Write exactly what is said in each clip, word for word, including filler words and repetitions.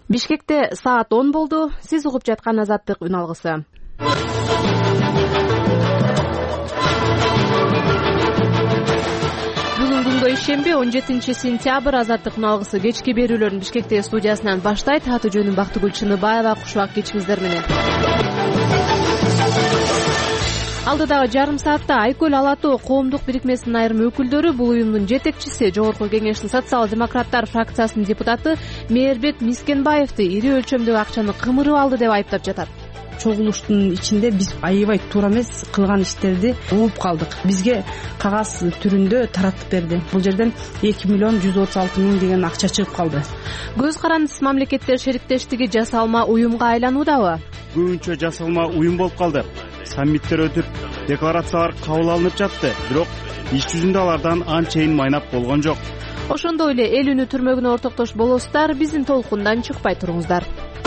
Бишкекте саат он болду. Сиз угуп жаткан Азаттык үн алгысы. Бүгүн күнгө ишемби он жетинчи сентябрь Азаттык үн алгысы кечки берүүлөрүн Бишкектеги студиясынан баштайт. Аты жөнүм Бактыгүл Чыныбаева. Кушубак кечиңиздер менен. Алдыдагы жарым саатта Айкөл Ала Тоо коомдук бирикмесинин айрым өкүлдөрү бул уюмдун жетекчиси, Жогорку Кеңештин социал-демократтар фракциясынын депутаты Мээрбек Мискенбаевди ири өлчөмдөгү акчаны кымырып алды деп айыптап жатат. Чогулуштун ичинде биз аябай туура эмес кылган иштерди угуп калдык. Бизге кагаз түрүндө таратып берди. Бул жерден эки миллион жүз отуз алты миң деген акча чыгып калды. Көз карандысыз мамлекеттер шериктештиги жасалма уюмга айлануудабы? Көбүнчө жасалма уюм болуп калды. Саммиттер өтүп, декларациялар кабыл алынып жатты, бирок иш жүзүндө алардан анчейин майнап болгон жок. Ошондой эле эл үнү түрмөгүнө ортоктош болосуздар, биздин толкундан чыкпай туруңуздар.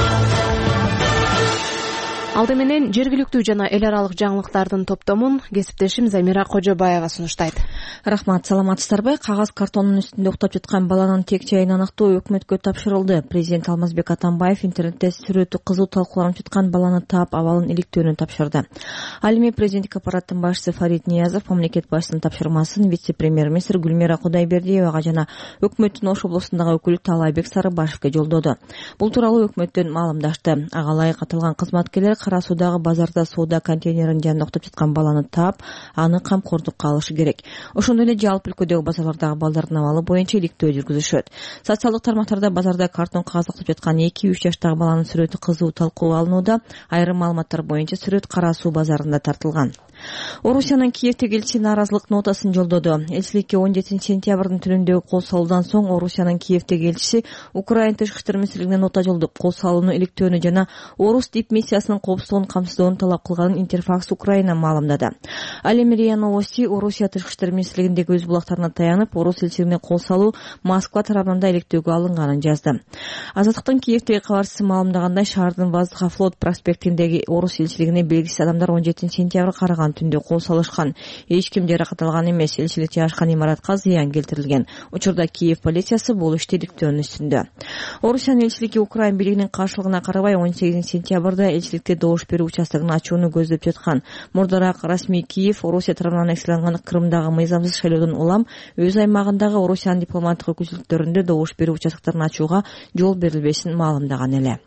Алды менен жергиликтүү жана эл аралык жаңылыктардын топтомун кесиптешим Замира Кожобаева сунуштайт. Рахмат, саламатсыздарбы? Кагаз картонунун үстүндө уктап жаткан баланын тек жайын аныктоо өкмөткө тапшырылды. Президент Алмазбек Атамбаев интернетте сүрөтү кызуу талкууланып жаткан баланы таап, абалын иликтөөнү тапшырды. Ал эми президенттик аппараттын башчысы Фарид Ниязов, мамлекет башчысынын тапшырмасын вице-премьер-министр Гүлмира Кудайбердиевага жана өкмөттүн Ош облусундагы өкүлү Таалайбек Сарыбашевке жолдоду. Бул тууралуу өкмөттөн маалымдашты. Ага ылайык аталган кызматкерлер Кара Суудагы базарда соода контейнеринин жанында уктап жаткан баланы таап, аны камкордукка алышы керек. Ошондой эле жалпы өлкөдөгү базарлардагы балдардын абалы боюнча иликтөө жүргүзүшөт. Социалдык тармактарда базарда картон кагаз уктап жаткан эки үч жаштагы баланын сүрөтү кызуу талкуу алынууда. Айрым маалыматтар боюнча сүрөт Кара Суу базарында тартылган. Орусиянын Киевдеги элчиси нааразылык нотасын жолдоду. Элчиликке он жетинчи сентябрдын түнүндөгү кол салуудан соң Орусиянын Киевдеги элчиси Украина тышкы иштер министрлигине нота жолдоп, кол салууну иликтөөнү жана Орус дипмиссиясынын коопсуздугун камсыздоону талап кылганын Интерфакс Украина маалымдады. Ал эми РИА Новости Орусия тышкы иштер министрлигиндеги өз булактарына таянып, Орус элчилигине кол салуу Москва тарабынан да иликтөөгө алынганын жазды. Азаттыктын Киевдеги кабарчысы маалымдагандай, шаардын Воздухофлот проспектиндеги Орус элчилигине белгисиз адамдар он жетинчи сентябрь караган түндө кол салышкан. Эч ким жаракат алган эмес. Элчилик жайгашкан имаратка зыян келтирилген. Учурда Киев полициясы бул ишти иликтөөнүн үстүндө. Орусиянын элчилиги Украина бийлигинин каршылыгына карабай он сегизинчи сентябрда элчиликте добуш берүү участогун ачууну көздөп жаткан. Мурдараак расмий Киев Орусия тарабынан экселанган Крымдагы мыйзамсыз шайлоодон улам өз аймагындагы Орусиянын дипломаттык өкүлчүлүктөрүндө добуш берүү участокторун ачууга жол берилбесин маалымдаган эле.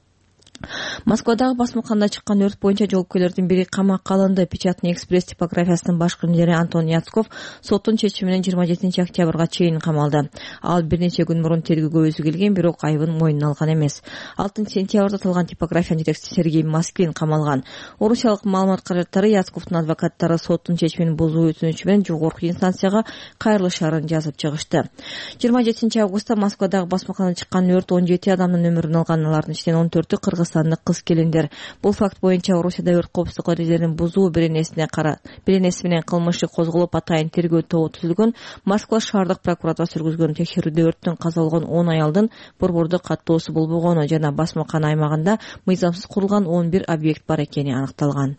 Москвадагы басмаканда чыккан өрт боюнча жоопкерлердин бири камакка алынды. Печатный экспресс типографиясынын башкы инженери Антон Яцков соттун чечими менен жыйырма жетинчи октябрга чейин камалды. Ал бир нече күн мурун тергөөгө өзү келген, бирок айыбын мойнуна алган эмес. алтынчы сентябрда аталган типографиянын жетекчиси Сергей Москвин камалган. Орусиялык маалымат каражаттары Яцковдун адвокаттары соттун чечимин бузуу өтүнүчү менен жогорку инстанцияга кайрылышаарын жазып чыгышты. жыйырма жетинчи августта Москвадагы басмаканада чыккан өрт он жети адамдын өмүрүн алган. Алардын ичинен он төртү Кыргызстандык кыз келиндер. Бул факт боюнча Орусияда өрт коопсуздук эрежелерин бузуу беренесине кара беренеси менен кылмыш козголуп, атайын тергөө тобу түзүлгөн. Москва шаардык прокуратурасы жүргүзгөн текшерүүдө өрттөн каза болгон он аялдын борбордук каттоосу болбогону жана басмакана аймагында мыйзамсыз курулган он бир объект бар экени аныкталган.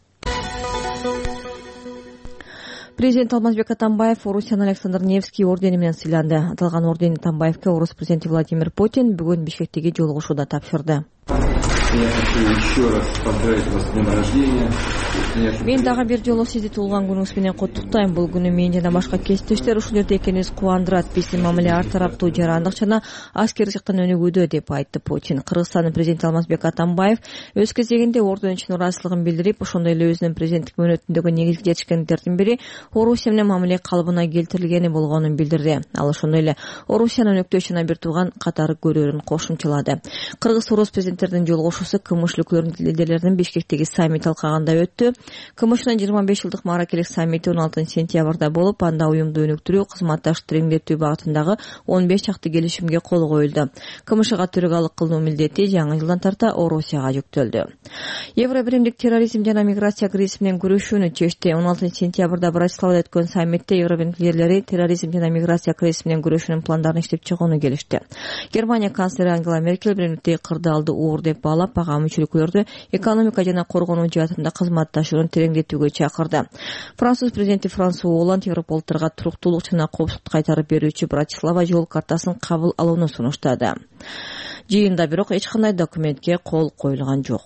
Президент Алмазбек Атамбаев Орусиянын Александр Невский ордени менен сыйланды. Аталган ордени Атамбаевке Орус президенти Владимир Путин бүгүн Бишкектеги жолугушууда тапшырды. Я хочу еще раз поздравить вас с днем рождения. Мен дагы бир жолу сизди туулган күнүңүз менен куттуктайм. Бул күнү мен жана башка кесиптештер ушул жерде экенибиз кубандырат. Биздин мамиле ар тараптуу, жарандык жана аскердик жактан өнүгүүдө, деп айтты Путин. Кыргызстандын президенти Алмазбек Атамбаев өз кезегинде орден үчүн ыраазычылыгын билдирип, ошондой эле өзүнүн президенттик мөөнөтүндөгү негизги жетишкендиктердин бири Орусия менен мамиле калыбына келтирилгени болгонун билдирди. Ал ошондой эле Орусиянын өнөктөш жана бир тууган катары көрөрүн кошумчалады. Кыргыз-Орус президенттердин жолугушуусу КМШ өлкөлөрүнүн лидерлеринин Бишкектеги саммит алкагында өттү. КМШнын жыйырма беш жылдык мааракелик саммити он алтынчы сентябрда болуп, анда уюмду өнүктүрүү, кызматташтык тереңдетүү багытындагы он беш чакты келишимге кол коюлду. КМШга төрөгалык кылуу милдети жаңы жылдан тарта Орусияга жүктөлдү. Евробиримдик терроризм жана миграция кризиси менен күрөшүүнү чечти. он алтынчы сентябрда Братиславада өткөн саммитте Евробиримдик лидерлери терроризм жана миграция кризиси менен күрөшүүнүн пландарын иштеп чыгууну келишти. Германия канцлери Ангела Меркель биримдиктеги кырдаалды уур деп баалап, ага мүчө өлкөлөрдү экономика жана коргонуу жаатында кызматташууну тереңдетүүгө чакырды. Француз президенти Франсуа Олланд европолторго туруктуулук жана коопсуздук кайтарып берүүчү Братислава жол картасын кабыл алууну сунуштады. Жыйында бирок эч кандай документке кол коюлган жок.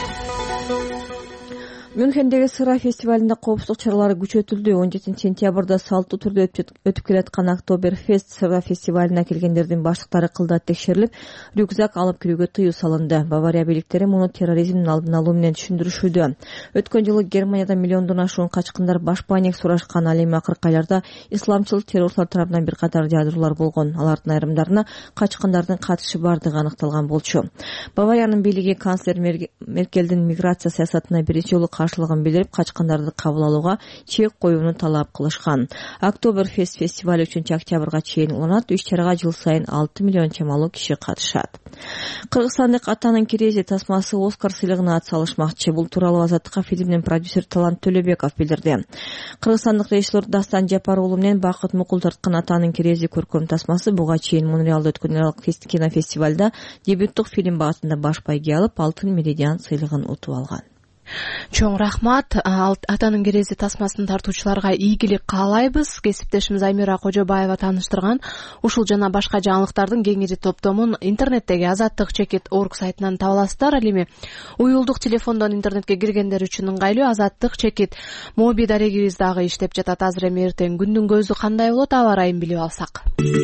Мюнхендеги сыра фестивалында коопсуздук чаралары күчөтүлдү. он жетинчи сентябрда салттуу түрдө өтүп келаткан Октоберфест сыра фестивалына келгендердин баштыктары кылдат текшерилип, рюкзак алып кирүүгө тыюу салынды. Бавария бийликтери муну терроризмдин алдын алуу менен түшүндүрүшүүдө. Өткөн жылы Германияда миллиондон ашуун качкындар баш пайнек сурашкан. Ал эми акыркы айларда исламчыл террорчулар тарабынан бир катар жайдыруулар болгон. Алардын айрымдарына качкындардын катышы бардыгы аныкталган болчу. Бавариянын бийлиги канцлер Меркелдин миграция саясатына биринчи жолу каршылыгын билдирип, качкындарды кабыл алууга чек коюуну талап кылышкан. Октоберфест фестиваль үчүнчү октябрга чейин уланат. Иш-чарага жыл сайын алты миллион чамалуу киши катышат. Кыргызстандык Атанын кирези тасмасы Оскар сыйлыгына атсалышмакчы. Бул тууралуу Азаттыкка фильмдин продюсери Талант Төлөбеков билдирди. Кыргызстандык режиссер Дастан Жапар уулу менен Бакыт Мукул тарткан Атанын кирези көркөм тасмасы буга чейин Монреалда өткөн Аралык кинофестивалда дебюттук фильм багытында баш байге алып, Алтын меридиан сыйлыгын утуп алган. Чоң рахмат. Атанын кирези тасмасын тартуучуларга ийгилик каалайбыз. Кесиптешimiz Аймира Кожобаева тааныштырган ушул жана башка жаңылыктардын кеңири топтомун интернеттеги азаттык чекит орг сайтынан таба аласыздар. Ал эми уюлдук телефондон интернетке киргендер үчүн ыңгайлуу азаттык чекит моби дарегибиз дагы иштеп жатат. Азыр эми эртең күндүн көзү кандай болот, аба ырайын билип алсак.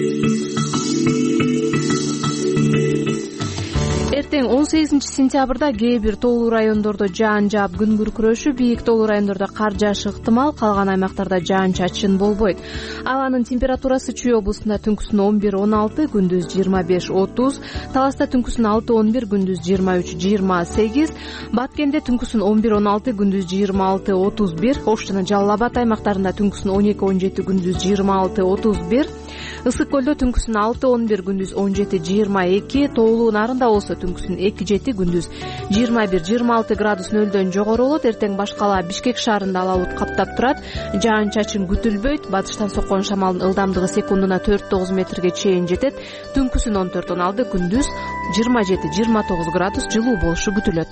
Эртең он сегизинчи сентябрда кээ бир тоолуу райондордо жаан жаап күн күркүрөшү, бийик тоолуу райондордо кар жаашы ыктымал, калган аймактарда жаан-чачын болбойт. Абанын температурасы Чүй облусунда түнкүсүн он бир он алты, күндүз жыйырма беш отуз, Таласта түнкүсүн алты он бир, күндүз жыйырма үч жыйырма сегиз, Баткенде түнкүсүн он бир он алты, күндүз жыйырма алты отуз бир, Ош жана Жалал Абад аймактарында түнкүсүн он эки он жети, күндүз жыйырма алты отуз бир, Ысык көлдө түнкүсүн алты он бир, күндүз он жети жыйырма эки, Тоолуу Нарында болсо түнкүсүн эки жети, күндүз жыйырма бир жыйырма алты градус нөлдөн жогору болот. Эртең башкала Бишкек шаарында ала булут каптап турат. Жаан-чачын күтүлбөйт. Батыштан соккон шамалдын ылдамдыгы секундуна төрт тогуз метрге чейин жетет. Түнкүсүн он төрт он алты, күндүз жыйырма жети жыйырма тогуз градус жылуу болушу күтүлөт.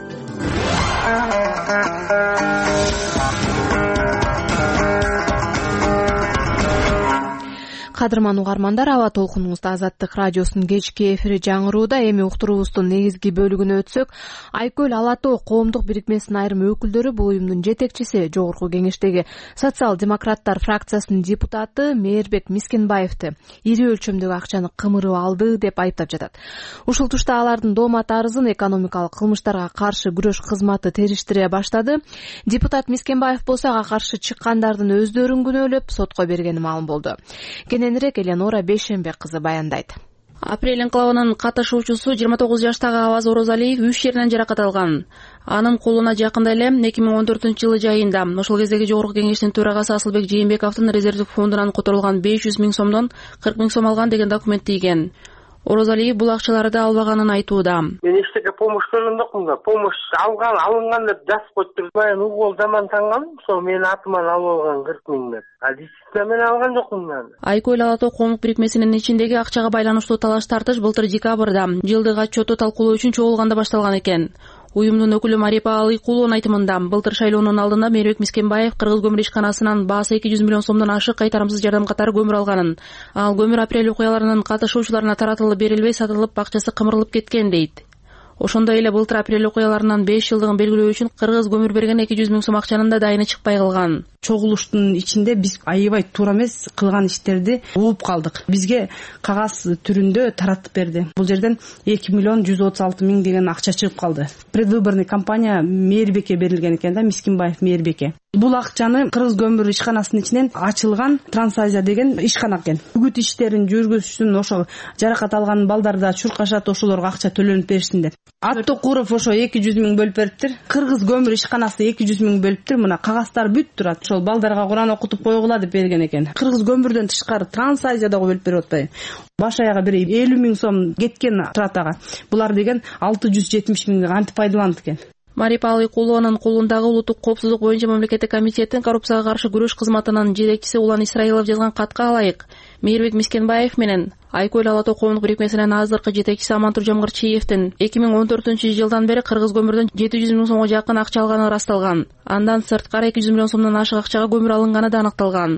Кадырман угармандар, аба толкунуңузда Азаттык радиосунун кечки эфири жаңырууда. Эми уктуруубуздун негизги бөлүгүнө өтсөк, Айкөл Ала Тоо коомдук бирикмесинин айрым өкүлдөрү бул уюмдун жетекчиси, жогорку кеңештеги социал-демократтар фракциясынын депутаты Мээрбек Мискенбаевди ири өлчөмдөгү акчаны кымырып алды деп айыптап жатат. Ушул тушта алардын доомат арызын экономикалык кылмыштарга каршы күрөш кызматы териштире баштады. Депутат Мискенбаев болсо ага каршы чыккандардын өздөрүн күнөөлөп сотко бергени маалым болду. Кененирээк Эленора Бейшембек кызы баяндайт. Апрель инкылабынын катышуучусу жыйырма тогуз жаштагы Аваз Орозалиев үч жеринен жаракат алган. Анын колуна жакында эле эки миң он төртүнчү жылы жайында ошол кездеги жогорку кеңештин төрагасы Асылбек Жээнбековдун резервдик фондунан которулган беш жүз миң сомдон кырк миң сом алган деген документ тийген. Орозалиев бул акчаларды албаганын айтууда. Мен эчтеке помощь көргөн жокмун да. Помощь алган, алынган деп жазып коюптур. Мен угол заман танган, ошол менин атыман алып алган кырк миң деп. А действительно мен алган жокмун мен. Айкөл Ала Тоо коомдук бирикмесинин ичиндеги акчага байланыштуу талаш тартыш былтыр декабрда жылдык отчетту талкуулоо үчүн чогулганда башталган экен. Уюмдун өкүлү Марипа Алыкулунун айтымында былтыр шайлоонун алдында Мээрбек Мискенбаев Кыргыз көмүр ишканасынан баасы эки жүз миллион сомдон ашык кайтарымсыз жардам катары көмүр алганын. Ал көмүр апрель окуяларынын катышуучуларына таратылып берилбей, сатылып, акчасы кымырылып кеткен дейт. Ошондой эле былтыр апрель окуяларынын беш жылдыгын белгилөө үчүн Кыргыз көмүр берген эки жүз миң сом акчанын да дайыны чыкпай калган. Чогулуштун ичинде биз аябай туура эмес кылган иштерди угуп калдык. Бизге кагаз түрүндө таратып берди. Бул жерден эки миллион жүз отуз алты миң деген акча чыгып калды. Предвыборный кампания Мээрбекке берилген экен да, Мискенбаев Мээрбекке. Бул акчаны Кыргыз көмүр ишканасынын ичинен ачылган Трансазия деген ишкана экен. Үгүт иштерин жүргүзүшүн ошол жаракат алган балдар да чуркашат, ошолорго акча төлөнүп беришсин деп. Аттокуров ошо эки жүз миң бөлүп бериптир. Кыргыз көмүр ишканасы эки жүз миң бөлүптүр. Мына кагаздар бүт турат. Ошол балдарга Куран окутуп койгула деп берген экен. Кыргыз көмүрдөн тышкары Трансазия дагы бөлүп берип атпайбы. Баш аяга бир элүү миң сом кеткен турат ага. Булар деген алты жүз жетимиш миң кантип пайдаланды экен. Марипа Алыкулунун колундагы улуттук коопсуздук боюнча мамлекеттик комитеттин коррупцияга каршы күрөш кызматынын жетекчиси Улан Исраилов жазган катка алайык. Мээрбек Мискенбаев менен Айкөл Ала Тоо коомдук бирикмесинин азыркы жетекчиси Амантур Жамгырчиевдин эки миң он төртүнчү жылдан бери Кыргыз көмүрдөн жети жүз миң сомго жакын акча алганы ырасталган. Андан сырткары эки жүз миллион сомдон ашык акчага көмүр алынганы да аныкталган.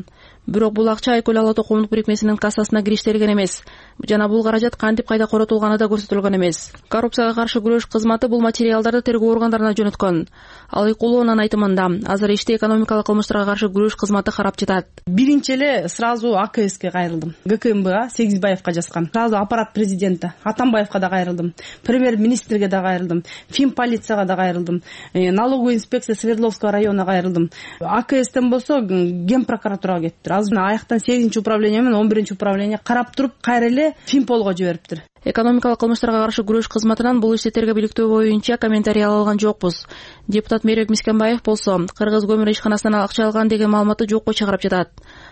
Бирок бул акча Айкөл Ала Тоо коомдук бирикмесинин кассасына кириштирилген эмес жана бул каражат кантип кайда коротулганы да көрсөтүлгөн эмес. Коррупцияга каршы күрөш кызматы бул материалдарды тергөө органдарына жөнөткөн. Ал Айкулуунун айтымында азыр ишти экономикалык кылмыштарга каршы күрөш кызматы карап жатат. Биринчи эле сразу А К Ске кайрылдым. Г К М Бга Сегизбаевка жазган. Сразу аппарат президента Атамбаевка да кайрылдым. Премьер-министрге да кайрылдым. Фин полицияга да кайрылдым. Налоговый инспекция Свердловского района кайрылдым. А К Стен болсо Ген прокуратурага кетиптир. Азыр аяктан сегизинчи управление менен он биринчи управление карап туруп кайра эле Финполго жибериптир. Экономикалык кылмыштарга каршы күрөш кызматынан бул ишти тергөө-бийликтөө боюнча комментарий ала алган жокпуз. Депутат Мээрбек Мискенбаев болсо Кыргыз көмүр ишканасынан акча алган деген маалыматты жокко чыгарып жатат.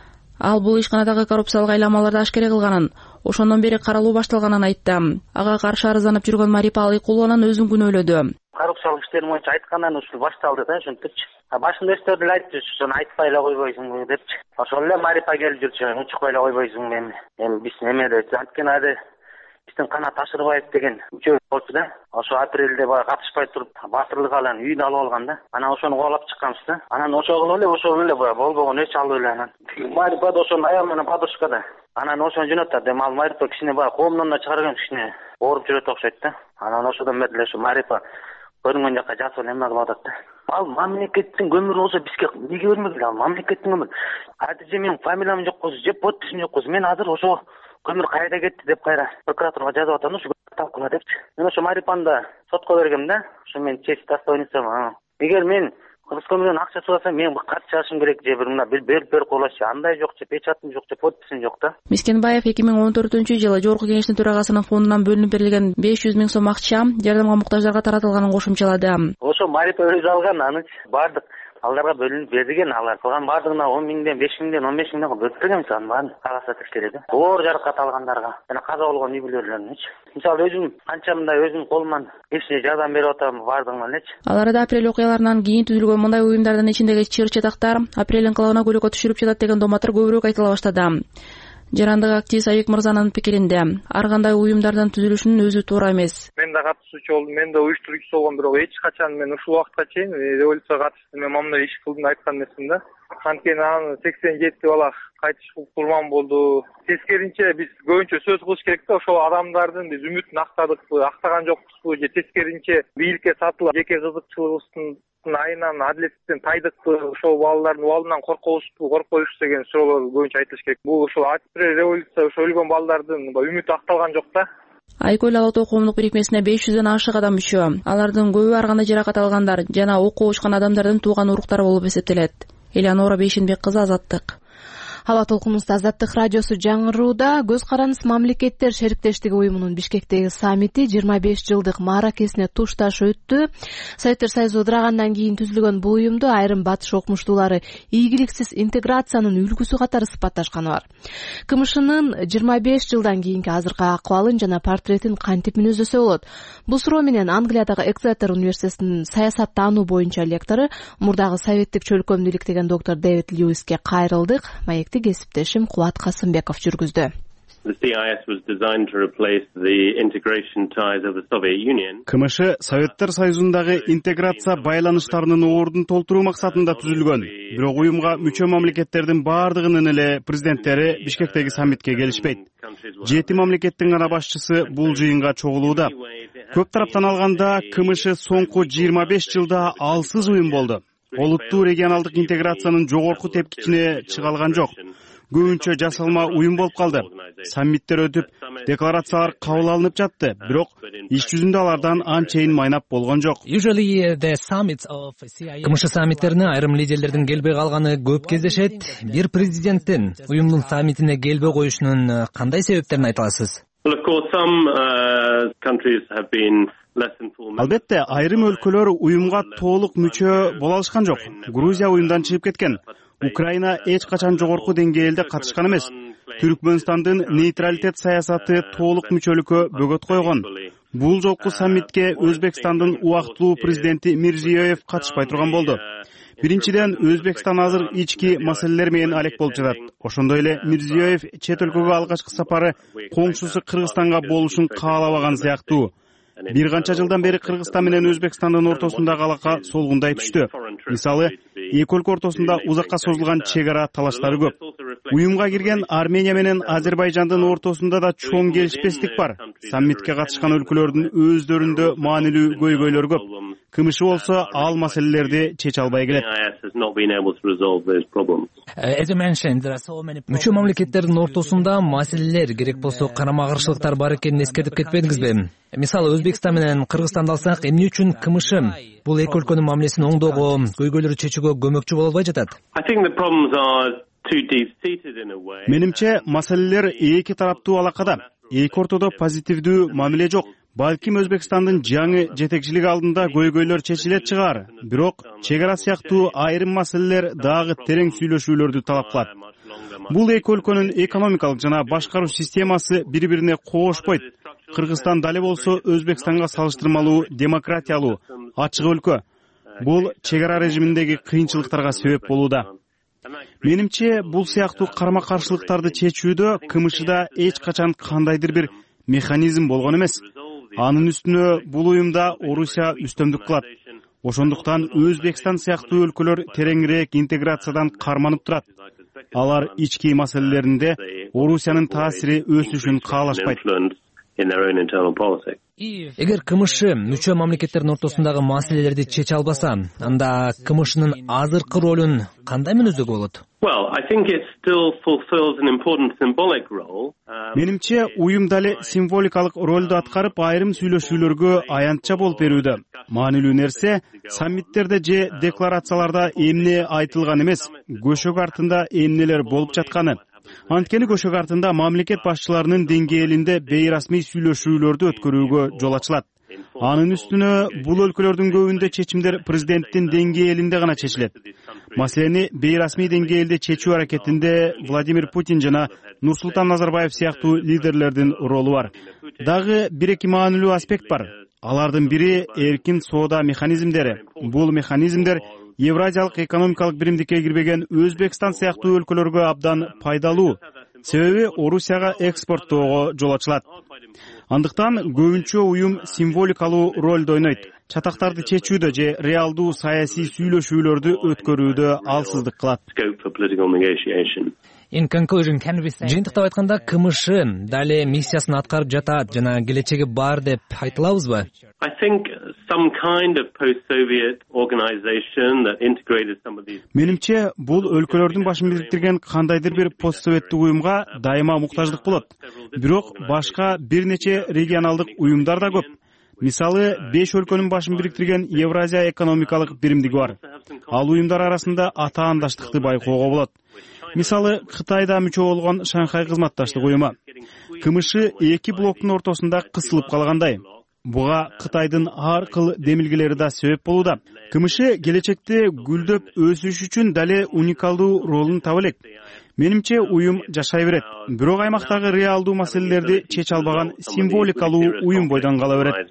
Ал бул ишканадагы коррупциялык айламаларды ашкере кылганын, ошондон бери каралуу башталганын айтты. Ага каршы арызданып жүргөн Марипа Алыкулуунан өзүн күнөөлөдү. Коррупциялык иштер боюнча айткандан ушул башталды да, ошентипчи. Башында өстөр деле айтчу, ошону айтпай эле койбойсуңбу депчи. Ошол эле Марипа келип жүрчү, унчукпай эле койбойсуңбу эми. Эми биз немеде анткени ады биздин Канат Ашырбаев деген үчөө болчу да. Ошо апрелде баягы катышпай туруп батырлык алан үйүн алып алган да. Анан ошону каалап чыкканбыз да. Анан ошол эле ошол эле баягы болбогон өч алып эле анан. Марипа да ошонун аягы менен подушкада. Анан ошону жөнөттү. Эми ал Марипа кичине баягы коомдон да чыгарган кичине ооруп жүрөт окшойт да. Анан ошодон бери эле ошо Марипа көрүнгөн жака жасып эме кылып атат да. Ал мамлекеттин көмүрү болсо бизге эмнеге бермегиле? Ал мамлекеттин көмүрү. Адже менин фамилиям жокпуз, же подписим жокпуз. Мен азыр ошо көмүр кайда кетти деп кайра прокуратурага жазып атам, ушу талкуула депчи. Мен ошо Марипаны да сотко бергем да. Ошо мен честь достоинством. Эгер мен Кыргыз көмүрүнөн акча чыгса, мен каршы чыгышым керек же бир мына берип берип койлоочу. Андай жок же печатым жок же подписим жок да. Мискенбаев эки миң он төртүнчү жылы Жогорку Кеңештин төрагасынын фондунан бөлүнүп берилген беш жүз миң сом акча жардамга муктаждарга таратылганын кошумчалады. Ошо Марипа өзү алган, аны бардык аларга бөлүнүп берилген, алар кылган бардыгына он миңден, беш миңден, он беш миңден бөлүп берген мисалы баарын кагазда текшерди. Оор жаракат алгандарга жана каза болгон үй бүлөлөрүнөчү. Мисалы өзүм канча мындай өзүм колуман кишине жардам берип атам бардыгына элечи. Ал арада апрель окуяларынан кийин түзүлгөн мындай уюмдардын ичиндеги чыр чатактар апрель инкылабына көйрөккө түшүрүп жатат деген доматтар көбүрөөк айтыла баштады. Жарандык активист Айбек Мырзанын пикиринде ар кандай уюмдардан түзүлүшүнүн өзү туура эмес. Мен да катышуучу болдум, мен да уюштуруучу болгом, бирок эч качан мен ушул убакытка чейин революцияга катышты мен мамиле иш кылдым айткан эмесмин да. Анткени анын сексен жети бала кайтыш курман болду. Тескеринче биз көбүнчө сөз кылыш керек да, ошол адамдардын биз үмүтүн актадыкпы, актаган жокпузбу же тескеринче бийликке сатылып жеке кызыкчылыгыбыздын айынан адилеттен тайдыкпы, ошол балдардын убалынан коркобузбу, коркпойбузбу деген суроолор көбүнчө айтылыш керек. Бул ошол апрель революция ошо өлгөн балдардын үмүтү акталган жок да. Айкөл Ала Тоо коомдук бирикмесине беш жүздөн ашык адам мүчө. Алардын көбү ар кандай жаракат алгандар жана окуу учкан адамдардын тууган уруктары болуп эсептелет. Элеонора Бейшенбек кызы, Азаттык. Ала толкунубузда Азаттык радиосу жаңырууда. Көз карандыс мамлекеттер шериктештиги уюмунун Бишкектеги саммити жыйырма беш жылдык мааракесине тушташ өттү. Советтер Союзу ыдырагандан кийин түзүлгөн бул уюмду айрым батыш окумуштуулары ийгиликсиз интеграциянын үлгүсү катары сыпатташканы бар. КМШнын жыйырма беш жылдан кийинки азыркы акыбалын жана портретин кантип мүнөздөсө болот? Бул суроо менен Англиядагы Экзетер университетинин саясаттануу боюнча лектору, мурдагы советтик чөлкөмдү иликтеген доктор Дэвид Льюиске кайрылдык. Маекти кесиптешим Кубат Касымбеков жүргүздү. КМШ Советтер Союзундагы интеграция байланыштарынын ордун толтуруу максатында түзүлгөн. Бирок уюмга мүчө мамлекеттердин баардыгынын эле президенттери Бишкектеги саммитке келишпейт. Жети мамлекеттин гана башчысы бул жыйынга чогулууда. Көп тараптан алганда КМШ соңку жыйырма беш жылда алсыз уюм болду. Олуттуу регионалдык интеграциянын жогорку тепкичине чыга алган жок. Көбүнчө жасалма уюм болуп калды. Саммиттер өтүп, декларациялар кабыл алынып жатты, бирок иш жүзүндө алардан анчейин майнап болгон жок. КМШ саммиттерине айрым лидерлердин келбей калганы көп кездешет. Бир президенттин уюмдун саммитине келбей коюшунун кандай себептерин айта аласыз? Албетте, айрым өлкөлөр уюмга толук мүчө боло алышкан жок. Грузия уюмдан чыгып кеткен. Украина эч качан жогорку деңгээлде катышкан эмес. Түркмөнстандын нейтралитет саясаты толук мүчөлүккө бөгөт койгон. Бул жолку саммитке Өзбекстандын убактылуу президенти Мирзиёев катышпай турган болду. Биринчиден, Өзбекстан азыр ички маселелер менен алек болуп жатат. Ошондой эле Мирзиёев чет өлкөгө алгачкы сапары коңшусу Кыргызстанга болушун каалабаган сыяктуу. Бир канча жылдан бери Кыргызстан менен Өзбекстандын ортосундагы алака солгундай түштү. Мисалы, эки өлкө ортосунда узакка созулган чек ара талаштары көп. Уюмга кирген Армения менен Азербайжандын ортосунда да чоң келишпестик бар. Саммитке катышкан өлкөлөрдүн өздөрүндө маанилүү көйгөйлөр көп. КМШ болсо ал маселелерди чече албай келет. Мүчө мамлекеттердин ортосунда маселелер, керек болсо карама каршылыктар бар экенин эскертип кетпедиңизби? Мисалы, Өзбекстан менен Кыргызстанды алсак, эмне үчүн КМШ бул эки өлкөнүн мамилесин оңдоого, көйгөйлөрдү чечүүгө көмөкчү боло албай жатат? Менимче, маселелер эки тараптуу алакада. Эки ортодо позитивдүү мамиле жок. Балким Өзбекстандын жаңы жетекчилиги алдында көйгөйлөр чечилет чыгар. Бирок чек ара сыяктуу айрым маселелер дагы терең сүйлөшүүлөрдү талап кылат. Бул эки өлкөнүн экономикалык жана башкаруу системасы бири-бирине коошпойт. Кыргызстан дале болсо Өзбекстанга салыштырмалуу демократиялуу, ачык өлкө. Бул чек ара режиминдеги кыйынчылыктарга себеп болууда. Менимче, бул сыяктуу карама-каршылыктарды чечүүдө КМШда эч качан кандайдыр бир механизм болгон эмес. Анын үстүнө бул уюмда Орусия үстөмдүк кылат. Ошондуктан Өзбекстан сыяктуу өлкөлөр тереңирээк интеграциядан карманып турат. Алар ички маселелеринде Орусиянын таасири өсүшүн каалашпайт. Эгер КМШ мүчө мамлекеттердин ортосундагы маселелерди чече албаса, анда КМШнын азыркы ролун кандай мүнөздөгө болот? Менимче, уюм дале символикалык ролду аткарып, айрым сүйлөшүүлөргө аянтча болуп берүүдө. Маанилүү нерсе, саммиттерде же декларацияларда эмне айтылган эмес, көшөк артында эмнелер болуп жатканы. Анткени көшөк артында мамлекет башчыларынын деңгээлинде бейрасмий сүйлөшүүлөрдү өткөрүүгө жол ачылат. Анын үстүнө бул өлкөлөрдүн көбүндө чечимдер президенттин деңгээлинде гана чечилет. Маселени бейрасмий деңгээлде чечүү аракетинде Владимир Путин жана Нурсултан Назарбаев сыяктуу лидерлердин ролу бар. Дагы бир-эки маанилүү аспект бар. Алардын бири эркин соода механизмдери. Бул механизмдер Евразиялык экономикалык биримдикке кирбеген Өзбекстан сыяктуу өлкөлөргө абдан пайдалуу. Себеби Орусияга экспорттоого жол ачылат. Андыктан көбүнчө уюм символикалуу ролду ойнойт. Чатактарды чечүүдө же реалдуу саясий сүйлөшүүлөрдү өткөрүүдө алсыздык кылат. Жыйынтыктап айтканда, КМШ дале миссиясын аткарып жатат жана келечеги бар деп айта алабызбы? Менимче, бул өлкөлөрдүн башын бириктирген кандайдыр бир постсоветтик уюмга дайыма муктаждык болот. Бирок башка бир нече регионалдык уюмдар да көп. Мисалы, беш өлкөнүн башын бириктирген Евразия экономикалык биримдиги бар. Ал уюмдар арасында атаандаштыкты байкоого болот. Мисалы, Кытайда мүчө болгон Шанхай кызматташтык уюму. КМШ эки блоктун ортосунда кысылып калгандай. Буга Кытайдын ар кыл демилгелери да себеп болууда. КМШ келечекте гүлдөп өсүш үчүн дале уникалдуу ролун таба элек. Менимче, уюм жашай берет. Бирок аймактагы реалдуу маселелерди чече албаган символикалуу уюм бойдон кала берет.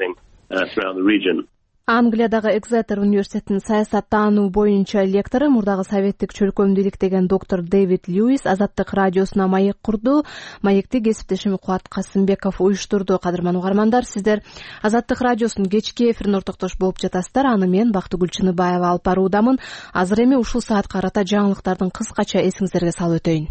Англиядагы Экзетер университетинин саясаттануу боюнча лектору, мурдагы советтик чөлкөмдү иликтеген доктор Дэвид Льюис Азаттык радиосуна маек курду. Маекти кесиптешим Кубат Касымбеков уюштурду. Кадырман угармандар, сиздер Азаттык радиосунун кечки эфирин ортоктош болуп жатасыздар. Аны мен Бактыгүл Чыныбаева алып баруудамын. Азыр эми ушул саатка карата жаңылыктардын кыскача эсиңиздерге салып өтөйүн.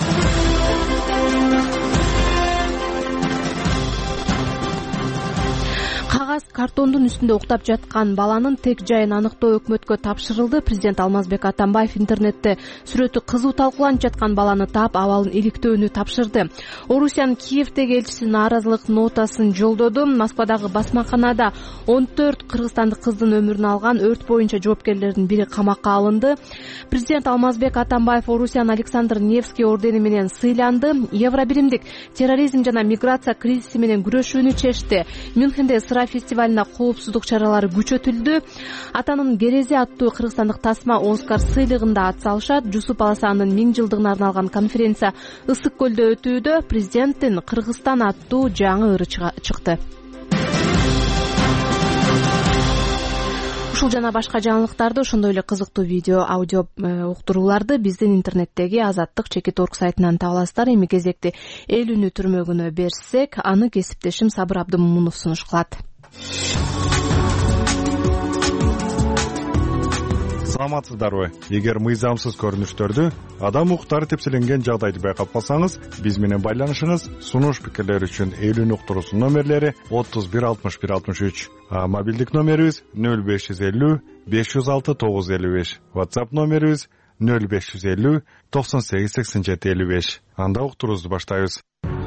Кагаз картондун үстүндө уктап жаткан баланын тек жайын аныктоо өкмөткө тапшырылды. Президент Алмазбек Атамбаев интернетте сүрөтү кызуу талкууланып жаткан баланы таап, абалын иликтөөнү тапшырды. Орусиянын Киевдеги элчиси нааразылык нотасын жолдоду. Москвадагы басмаканада он төрт кыргызстандык кыздын өмүрүн алган өрт боюнча жоопкерлердин бири камакка алынды. Президент Алмазбек Атамбаев Орусиянын Александр Невский ордени менен сыйланды. Евробиримдик терроризм жана миграция кризиси менен күрөшүүнү чечти. Мюнхенде Сыра фестивалына коопсуздук чаралары күчөтүлдү. Атанын керези аттуу кыргызстандык тасма Оскар сыйлыгында атсалышат. Жусуп Аласанын миң жылдыгына арналган конференция Ысык көлдө өтүүдө. Президенттин Кыргызстан аттуу жаңы ыры чыкты. Ушул жана башка жаңылыктарды, ошондой эле кызыктуу видео, аудио уктурууларды биздин интернеттеги Азаттык чекит орг сайтынан таба аласыздар. Эми кезекти эл үнү түрмөгүнө берсек, аны кесиптешим Сабыр Абдымомунов сунуш кылат. саламатсыздарбы? Эгер мыйзамсыз көрүнүштөрдү, адам укуктары тепселенген жагдайды байкап калсаңыз, биз менен байланышыңыз. Сунуш пикирлер үчүн Элүүнү уктуруусунун номерлери отуз бир алтымыш бир алтымыш үч, а мобилдик номерибиз нөл беш жүз элүү беш жүз алты тогуз жүз элүү беш, WhatsApp номерибиз нөл беш жүз элүү токсон сегиз сексен жети элүү беш. Анда уктуруубузду баштайбыз.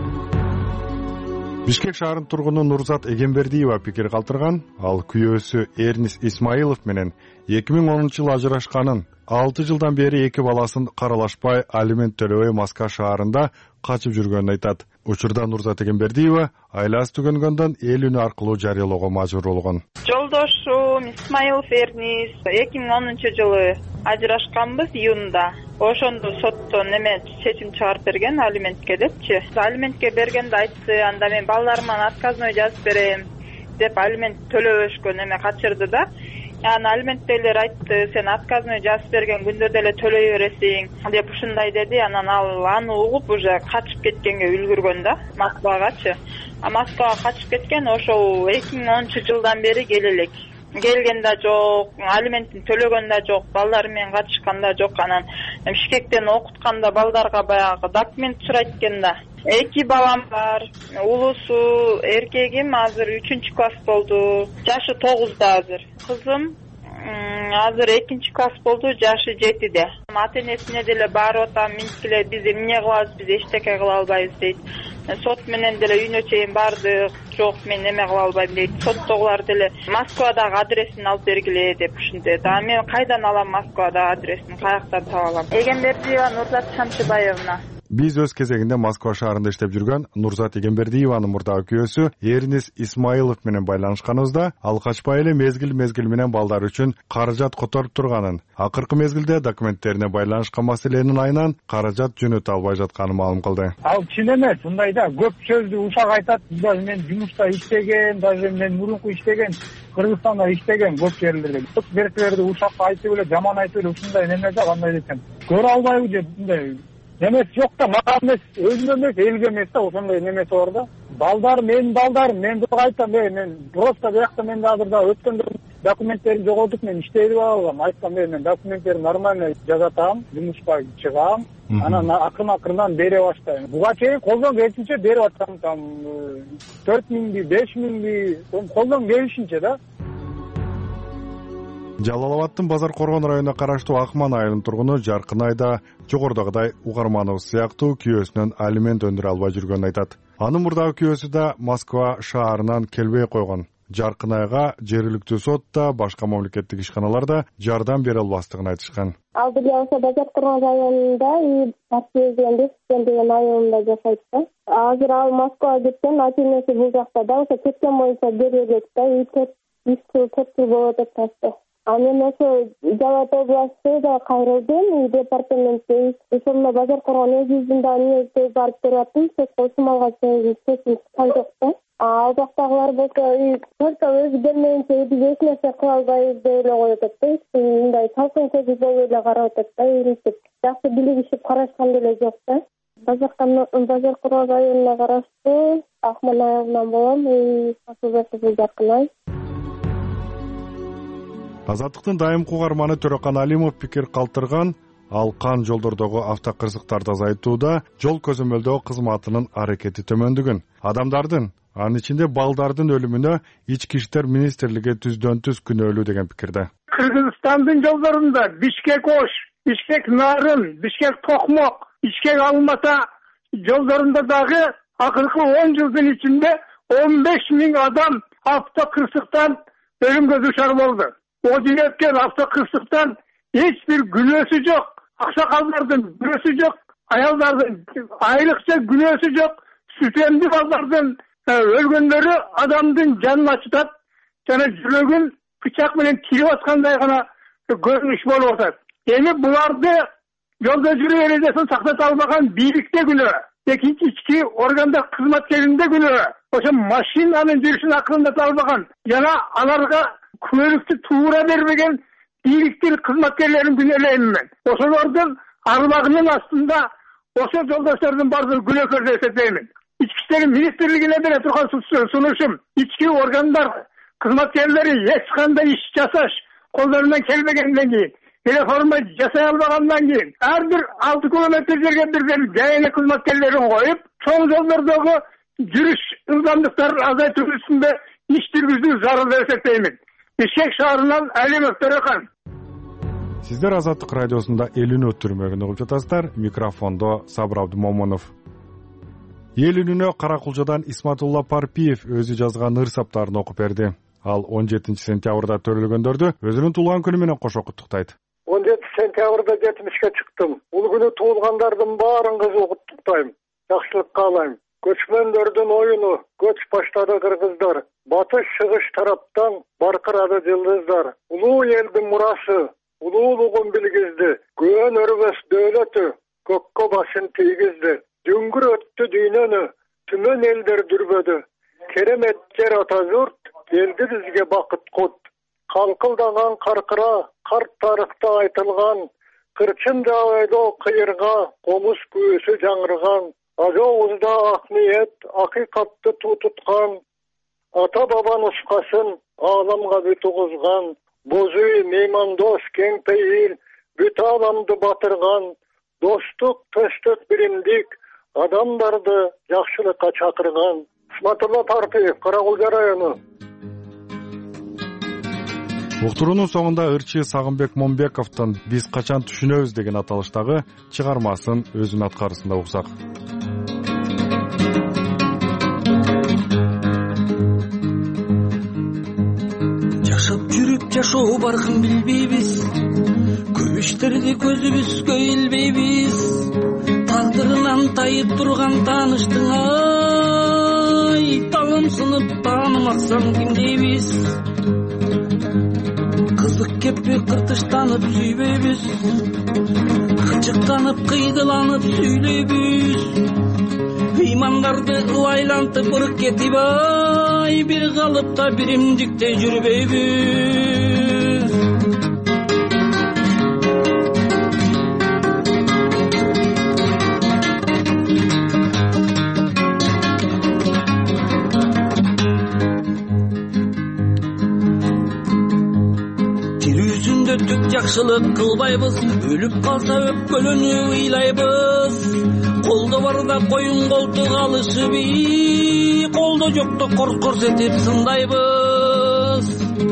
Бишкек шаарынын тургуну Нурзат Эгембердиева пикир калтырган. Ал күйөөсү Эрнис Исмаилов менен эки миң онунчу жылы ажырашканын, алты жылдан бери эки баласын каралашпай, алимент төлөбөй Москва шаарында качып жүргөнүн айтат. Учурда Нурзат Эгембердиева айласы түгөнгөндөн эл үнү аркылуу жарыялоого мажбур болгон. Жолдошум Исмаилов Эрнис эки миң онунчу жылы ажырашканбыз июнда. Ошондо соттон неме чечим чыгарып берген, алиментке депчи. Алиментке бергенде айтты, анда мен балдарыман отказной жазып берем деп алимент төлөбөшкө неме качырды да. Аны алименттегилер айтты, сен отказной жазып берген күндө деле төлөй бересиң деп ушундай деди. Анан ал аны угуп уже качып кеткенге үлгүргөн да, Москвагачы. А Москвага качып кеткен ошол эки миң онунчу жылдан бери келе элек. Келген да жок, алиментин төлөгөн да жок, балдары менен катышкан да жок. Анан Бишкектен окутканда балдарга баягы документ сурайт экен да. Эки балам бар. Улусу эркегим азыр үчүнчү класс болду. Жашы тогузда азыр. Кызым азыр экинчи класс болду, жашы жетиде. Ата-энесине деле барып атам, минткиле биз эмне кылабыз, биз эчтеке кыла албайбыз дейт. Сот менен деле үйүнө чейин бардык, жок мен эме кыла албайм дейт. Соттогулар деле Москвадагы адресин алып бергиле деп ушинтет. А мен кайдан алам Москвадагы адресин, каяктан таба алам? Эгембердиева Нурзат Шамшыбаевна. Биз өз кезегинде Москва шаарында иштеп жүргөн Нурзат Эгембердиеванын мурдагы күйөөсү Эрнис Исмаилов менен байланышканыбызда ал качпай эле мезгил-мезгил менен балдар үчүн каражат которуп турганын, акыркы мезгилде документтерине байланышкан маселенин айынан каражат жөнөтө албай жатканын маалым кылды. Ал чын эмес, мындай да көп сөздү ушак айтат. Даже мен жумушта иштеген, даже мен мурунку иштеген, Кыргызстанда иштеген көп жерлерде. Көп беркелерди ушак айтып эле, жаман айтып эле ушундай неме да кандай десем, көрө албайбы деп мындай немес жок да, мага эмес, өзүмө эмес, элге эмес да, ошондой немеси бар да. Балдар, менин балдарым, мен буга айтам, мен просто биякта мен азыр да өткөндө документтерин жоготуп мен иштей албам. Айтсам, мен документтерди нормально жазатам, жумушка чыгам, анан акырын-акырындан бере баштайм. Буга чейин колдон келишинче берип атам, там төрт миңби, беш миңби, колдон келишинче да. Жалал Абадтын Базар Коргон районуна караштуу Акман айылынын тургуну Жаркын айда жогорудагыдай угарманыбыз сыяктуу күйөөсүнөн алимент өндүрө албай жүргөнүн айтат. Анын мурдагы күйөөсү да Москва шаарынан келбей койгон. Жаркын айга жергиликтүү сот да, башка мамлекеттик ишканалар да жардам бере албастыгын айтышкан. Ал деле ошо Базар Коргон районунда Партизан деген айылында жашайт да. Азыр ал Москвага кеткен, ата-энеси бул жакта да, ошо кеткен боюнча бере элек да, үч жыл төрт жыл болот деп айтты. А мен ошо Жалал Абад областына да кайрылдым, департаментте. Ошондо Базар Коргон өзүнүн эмнеге барып тураттым, чечим алган чечим чыккан жок да. А ал жактагылар болсо просто өзү бермейинче биз эч нерсе кыла албайбыз деп эле коюп атат да. Мындай салкын көзү болуп эле карап атат да, иритип. Жакшы билигишип карашкан деле жок да. Базар Коргон районуна караштуу Акман айылынан болом, Асылбеков Жаркынай. Азаттыктын дайымкы угарманы Төрөкан Алимов пикир калтырган. Ал кан жолдордогу автокырсыктарды азайтууда жол көзөмөлдөө кызматынын аракети төмөндүгүн, адамдардын, анын ичинде балдардын өлүмүнө Ички иштер министрлиги түздөн-түз күнөөлүү деген пикирде. Кыргызстандын жолдорунда Бишкек-Ош, Бишкек-Нарын, Бишкек-Токмок, Бишкек-Алмата жолдорунда дагы акыркы он жылдын ичинде он беш миң адам автокырсыктан өлүмгө душар болду. О жөнөткөн автокырсыктан эч бир күнөөсү жок, аксакалдардын күнөөсү жок, аялдардын айрыкча күнөөсү жок, сүт эмди балдардын өлгөндөрү адамдын жанын ачытат, жана жүрөгүн бычак менен кирип аткандай гана көрүнүш болуп атат. Эми буларды жолдо жүрүү эрежесин сактата албаган бийликте күнөө, экинчи ички органдар кызматкеринде күнөө, ошо машинанын жүрүшүн акырындата албаган жана аларга күнөөлүктү туура бербеген бийликтин кызматкерлерин күнөөлөйм мен. Ошолордун арбагынын астында ошо жолдоштордун бардыгы күнөөкөр деп эсептеймин. Ички иштер министрлигине бере турган сунушум, ички органдар кызматкерлери эч кандай иш жасаш колдорунан келбегенден кийин реформа жасай албагандан кийин ар бир алты километр жерге бирден жайылык кызматкерлерин коюп, чоң жолдордогу жүрүш ылдамдыктарын азайтуу үстүндө иш жүргүзүү зарыл деп эсептеймин. Бишкек шаарынан Алимов Төрехан. Сиздер Азаттык радиосунда элүүнү өттүрмөгүн угуп жатасыздар. Микрофондо Сабыр Абдымомунов. Эл үнүнө Каракулчадан Исматулла Парпиев өзү жазган ыр саптарын окуп берди. Ал он жетинчи сентябрда төрөлгөндөрдү өзүнүн туулган күнү менен кошо куттуктайт. он жетинчи сентябрда жетимишке чыктым. Бул күнү туулгандардын баарын кызуу куттуктайм. Жакшылык каалайм. Көчмөндөрдүн оюну көч баштады кыргыздар. Батыш чыгыш тараптан баркырады жылдыздар. Улуу элдин мурасы, улуулугун билгизди. Көөн өрбөс дөөлөтү көккө башын тийгизди. Дүңгүр өттү дүйнөнү, түмөн элдер дүрбөдү. Керемет жер ата журт, элди бизге бакыт кут. Калкылдаган каркыра, карт тарыхта айтылган, кырчын жабайдоо кыйырга, комуз күүсү жаңырган, ажообузда ак ниет, акыйкатты туу туткан, ата баба нускасын ааламга бүт угузган, боз үй, меймандос, кең пейил, бүт ааламды батырган, достук, төстөк, биримдик, адамдарды жакшылыкка чакырган. Исматулла Парпиев, Каракулча району. Уктуруунун соңунда ырчы Сагынбек Момбековдун «Биз качан түшүнөбүз» деген аталыштагы чыгармасын өзүнүн аткарысында уксак. Жашап жүрүп жашоо баркын билбейбиз, көп иштерди көзүбүзгө илбейбиз. Тагдырынан тайып турган тааныштың ай, таламсынып таанымаксам ким дейбиз. Кызык кеппи кыртыштанып сүйбөйбүз, кычыктанып кыйдыланып сүйлөйбүз. Ыймандарды ылайлантып ырк кетип ай, бир калыпта биримдикте жүрбөйбүз. Түк жакшылык кылбайбыз, өлүп калса өпкөлөнү ыйлайбыз. Колдо барда коюн колтук алышып, колдо жокто корс көрсөтүп сындайбыз.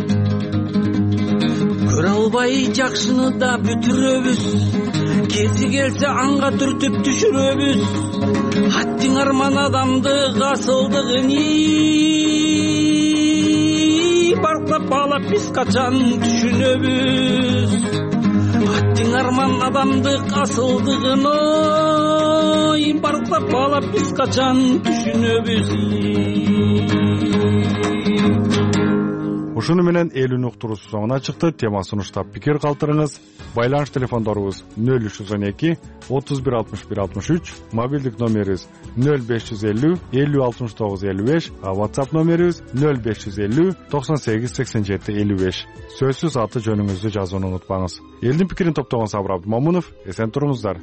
Көрө албай жакшыны да бүтүрөбүз, кези келсе анга түртүп түшүрөбүз. Аттиң арман адамды асылдыгын барктап баалап биз качан түшүнөбүз. Аттиң арман адамдык асылдыгын ой, барктап баалап биз качан түшүнөбүз. Ушуну менен элүүнү уктуруусу соңуна чыкты. Тема сунуштап пикир калтырыңыз. Байланыш телефондорубуз нөл үч жүз он эки отуз бир алтымыш бир алтымыш үч, мобилдик номерибиз нөл беш жүз элүү элүү алтымыш тогуз элүү беш, а WhatsApp номерибиз нөл беш жүз элүү токсон сегиз сексен жети элүү беш. Сөзсүз аты жөнүңүздү жазууну унутпаңыз. Элдин пикирин топтогон Сабыр Абдымомунов, эсен туруңуздар.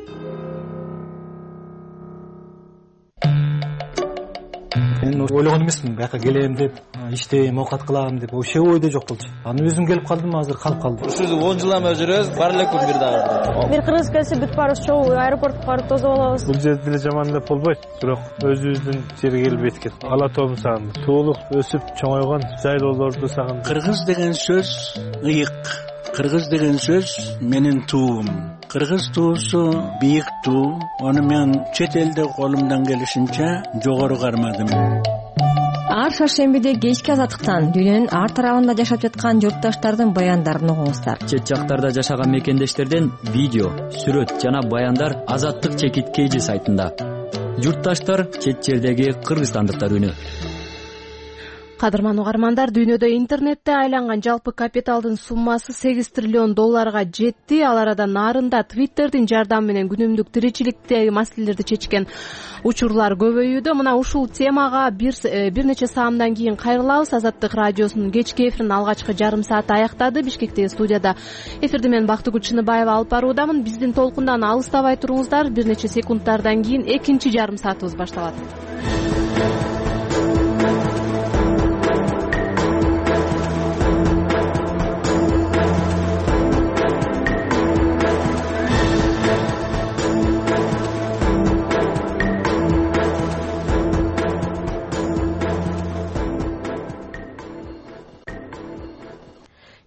Мен ойлогон эмесмин, бияка келем деп, иштейм, оокат кылам деп, вообще ойдо жок болчу. Аны өзүм келип калдым, азыр калып калдым. Ушул он жыл эме жүрөбүз, бар эле күн бир дагы. Бир кыргыз келсе бүт баарыбыз чогуу аэропортко барып тосуп алабыз. Бул жерде деле жаман деп болбойт, бирок өзүбүздүн жерге келип эткет. Ала тоому сагындым. Туулук өсүп чоңойгон жайлоолорду сагындым. Кыргыз деген сөз ыйык. Кыргыз деген сөз менин туум. Кыргыз туусу бийик туу. Аны мен чет элде колумдан келишинче жогору кармадым. Ар шаршембиде кечки азаттыктан дүйнөнүн ар тарабында жашап жаткан журтташтардын баяндарын угуңуздар. Чет жактарда жашаган мекендештерден видео, сүрөт жана баяндар Азаттык чекит кейжи сайтында. Журтташтар чет жердеги кыргызстандыктар үнү. Кадырман угармандар, дүйнөдө интернетте айланган жалпы капиталдын суммасы сегиз триллион долларга жетти. Ал арада нарында Твиттердин жардамы менен күнүмдүк тиричиликтеги маселелерди чечкен учурлар көбөйүүдө. Мына ушул темага бир, бир нече саамдан кийин кайрылабыз. Азаттык радиосунун кечки эфирин алгачкы жарым сааты аяктады. Бишкектеги студияда эфирди мен Бактыгүл Чыныбаева алып баруудамын. Биздин толкундан алыстабай туруңуздар. Бир нече секундтардан кийин экинчи жарым саатыбыз башталат.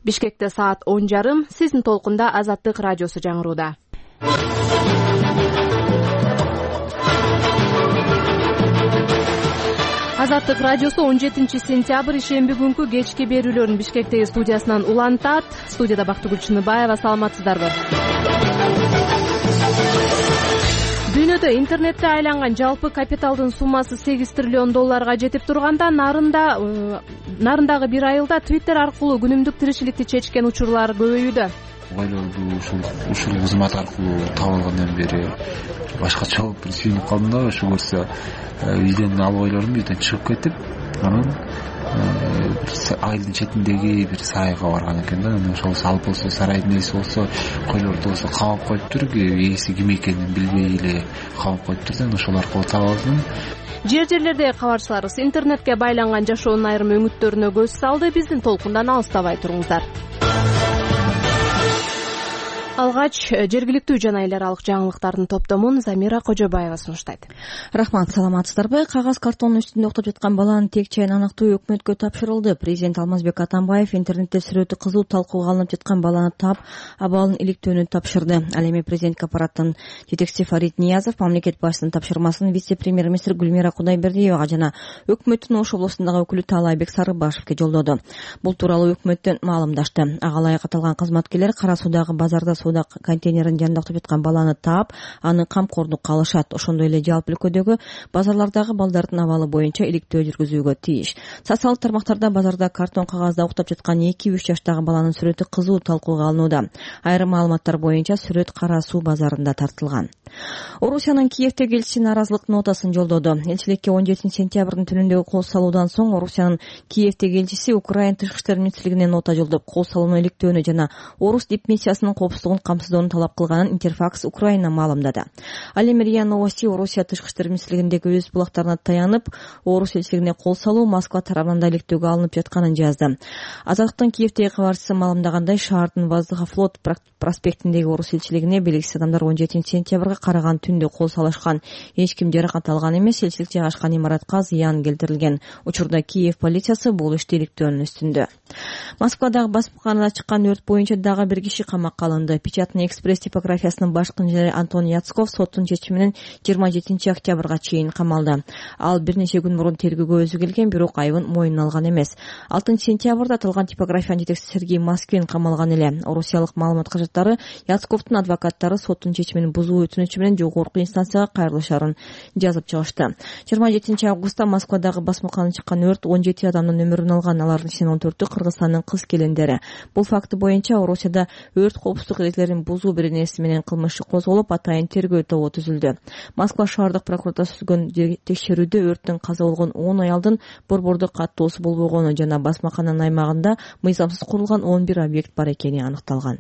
Бишкекте саат он жарым. Сиздин толкунда Азаттык радиосу жаңырууда. Азаттык радиосу он жетинчи сентябрь ишемби күнкү кечки берүүлөрүн Бишкектеги студиясынан улантат. Студияда Бактыгүл Чыныбаева. Саламатсыздарбы? Дүйнөдө интернетте айланган жалпы капиталдын суммасы сегиз триллион долларга жетип турганда, нарында нарындагы бир айылда Twitter аркылуу күнүмдүк тиричиликти чечкен учурлар көбөйүүдө. Ойлорду ушул ушул кызмат аркылуу таап алгандан бери башкача болуп бир сүйүнүп калдым да, ошо көрсө үйдөн алып ойлорум үйдөн чыгып кетип, анан айылдын четиндеги бир сарайга барган экен да. Ошол салып болсо, сарайдын ээси болсо, койлорду болсо кабап коюптур, ээси ким экенин билбей эле кабап коюптур да. Ошол аркылуу таап алдым. Жер жерлердеги кабарчыларыбыз интернетке байланган жашоонун айрым өңүттөрүнө көз салды. Биздин толкундан алыстабай туруңуздар. Алгач жергиликтүү жана эл аралык жаңылыктардын топтомун Замира Кожобаева сунуштайт. Рахмат, саламатсыздарбы? Кагаз картондун үстүндө уктап жаткан баланын тек чайын аныктоо өкмөткө тапшырылды. Президент Алмазбек Атамбаев интернетте сүрөтү кызуу талкууга алынып жаткан баланы таап, абалын иликтөөнү тапшырды. Ал эми президенттик аппараттын жетекчиси Фарид Ниязов мамлекет башчысынын тапшырмасын вице-премьер-министр Гүлмира Кудайбердиевага жана өкмөттүн Ош облусундагы өкүлү Таалайбек Сарыбашевке жолдоду. Бул тууралуу өкмөттөн маалымдашты. Ага ылайык аталган кызматкерлер Кара Суудагы базарда сууда контейнерин жанында уктап жаткан баланы таап, аны камкордукка алышат. Ошондой эле жалпы өлкөдөгү базарлардагы балдардын абалы боюнча иликтөө жүргүзүүгө тийиш. Социалдык тармактарда базарда картон кагазда уктап жаткан эки үч жаштагы баланын сүрөтү кызуу талкууга алынууда. Айрым маалыматтар боюнча сүрөт Кара Суу базарында тартылган. Орусиянын Киевдеги элчиси нааразылык нотасын жолдоду. Элчиликке он жетинчи сентябрдын түнүндөгү кол салуудан соң Орусиянын Киевдеги элчиси Украина тышкы иштер министрлигине нота жолдоп, кол салууну иликтөөнү жана орус дипмиссиясынын коопсуздугун камсыздоону талап кылганын Интерфакс Украина маалымдады. Ал эми РИА Новости Орусия тышкы иштер министрлигиндеги өз булактарына таянып, орус элчилигине кол салуу Москва тарабынан да иликтөөгө алынып жатканын жазды. Азаттыктын Киевдеги кабарчысы маалымдагандай, шаардын Воздухофлот проспектиндеги орус элчилигине белгисиз адамдар он жетинчи сентябрга караган түндө кол салышкан. Эч ким жаракат алган эмес, элчилик жайгашкан имаратка зыян келтирилген. Учурда Киев полициясы бул ишти иликтөөнүн үстүндө. Москвадагы басмаканада чыккан өрт боюнча дагы бир киши камакка алынды. Печатный экспресс типографиясынын баш инженери Антон Яцков соттун чечими менен жыйырма жетинчи октябрга чейин камалды. Ал бир нече күн мурун тергөөгө өзү келген, бирок айыбын мойнуна алган эмес. алтынчы сентябрда аталган типографиянын жетекчиси Сергей Москвин камалган эле. Орусиялык маалымат кажеттары Яцковдун адвокаттары соттун чечимин бузуу өтүнүчү менен жогорку инстанцияга кайрылышарын жазып чыгышты. жыйырма жетинчи августта Москвадагы басмаканада чыккан өрт он жети адамдын өмүрүн алган. Алардын ичинен он төртү Кыргызстандын кыз келиндери. Бул факты боюнча Орусияда өрт коопсуздук эрежелерин бузуу беренеси менен кылмыш иши козголуп, атайын тергөө тобу түзүлдү. Москва шаардык прокуратурасы түзгөн текшерүүдө өрттүн каза болгон он аялдын борбордо каттоосу болбогону жана басмакананын аймагында мыйзамсыз курулган он бир объект бар экени аныкталган.